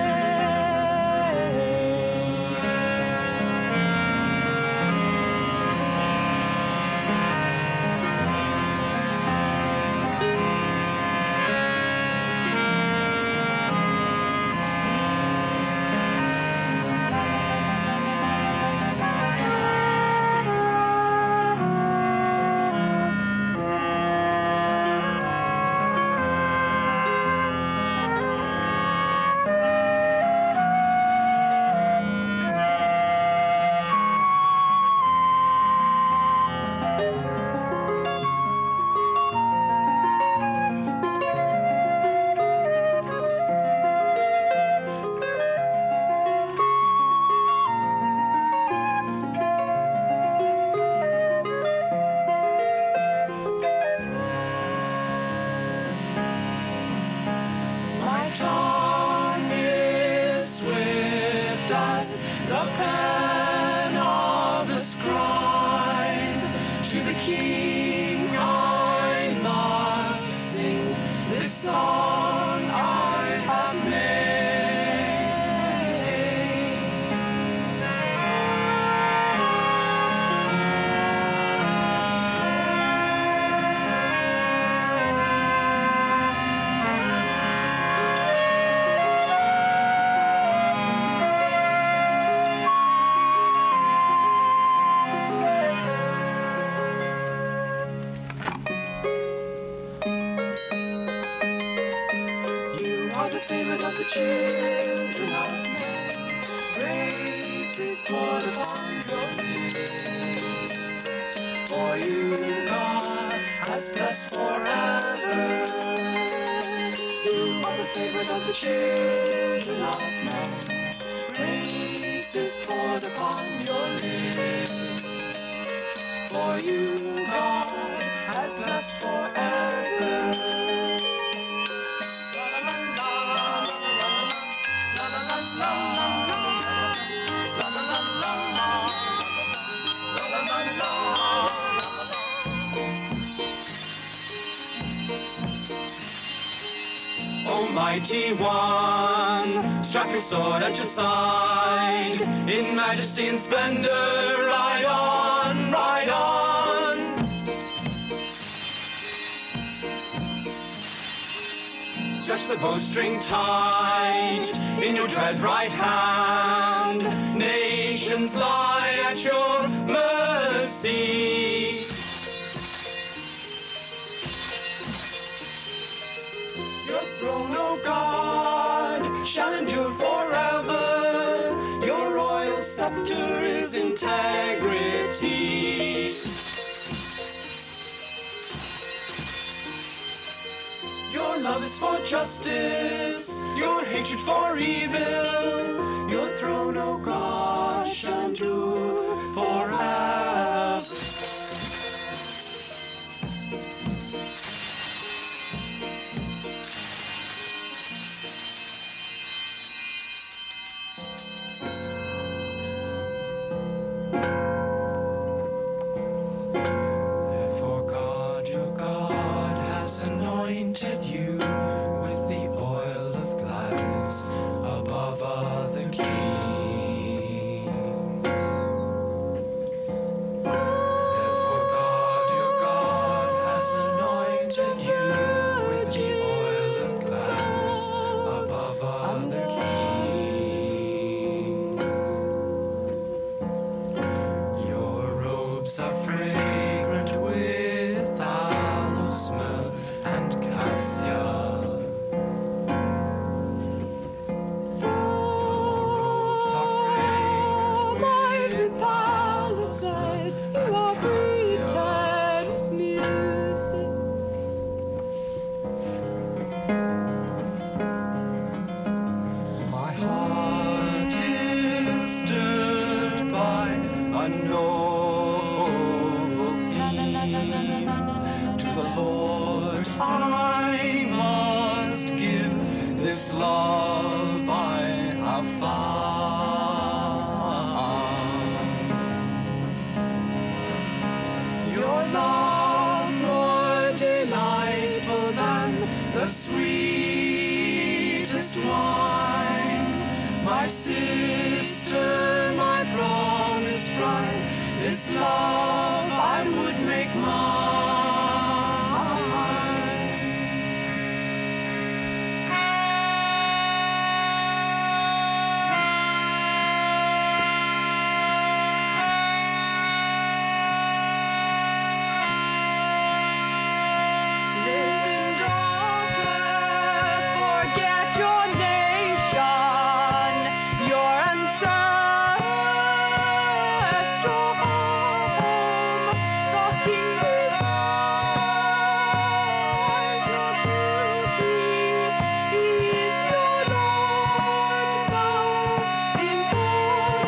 My tongue is swift as the pen of a scribe. To the King I must sing this song I have made. children of men. Grace is poured upon your lips. For you, God has blessed forever. You are the favorite of the children of men. Grace is poured upon your lips. For you, God has blessed forever. Almighty One, strap your sword at your side. In majesty and splendor, ride on, ride on. Stretch the bowstring tight in your dread right hand. Nations lie at your mercy. Your throne, O God, shall endure forever. Your royal scepter is integrity. Your love is for justice, your hatred for evil. Your throne, O God, shall endure forever. Anointed you with the oil of gladness above other kings. Therefore God, your God, has anointed you with the oil of gladness above other kings. Your robes are fragrant with aloes smell and cassia. Your robes are fragrant with aloes smell and cassia. My heart is stirred by a noble theme. To the Lord I must give this love I have found. Your love more delightful than the sweetest wine. My sister, my promised bride, this love I would make mine. Listen, daughter, forget your nation, your ancestral home. The King is ours, your beauty. He is your Lord, bow before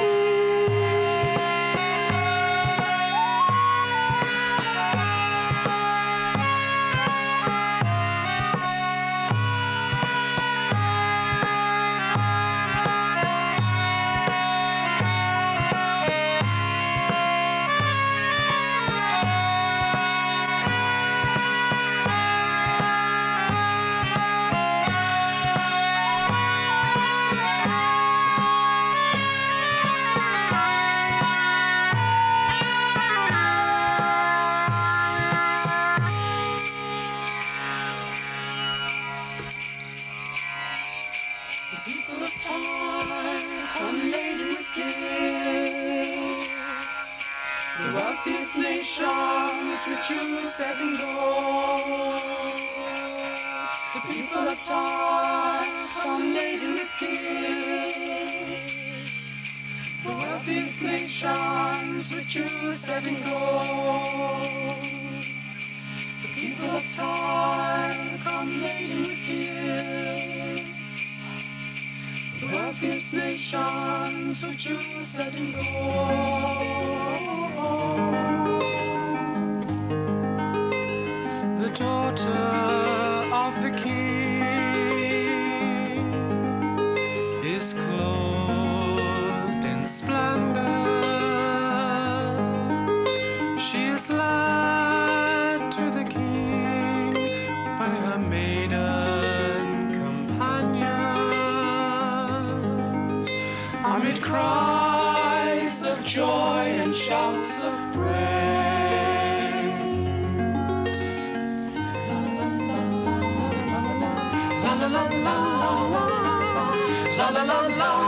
the people of time come laden with gifts. The wealthiest nations which you set in gold. The people of time come come laden with gifts. The wealthiest nations which you set in gold. The people of time come laden with gifts. The wealthiest nations which you set in gold. The daughter of the king is clothed in splendor. She is led to the king by her maiden companions, amid cries of joy and shouts of praise. La la la la la la la la la la.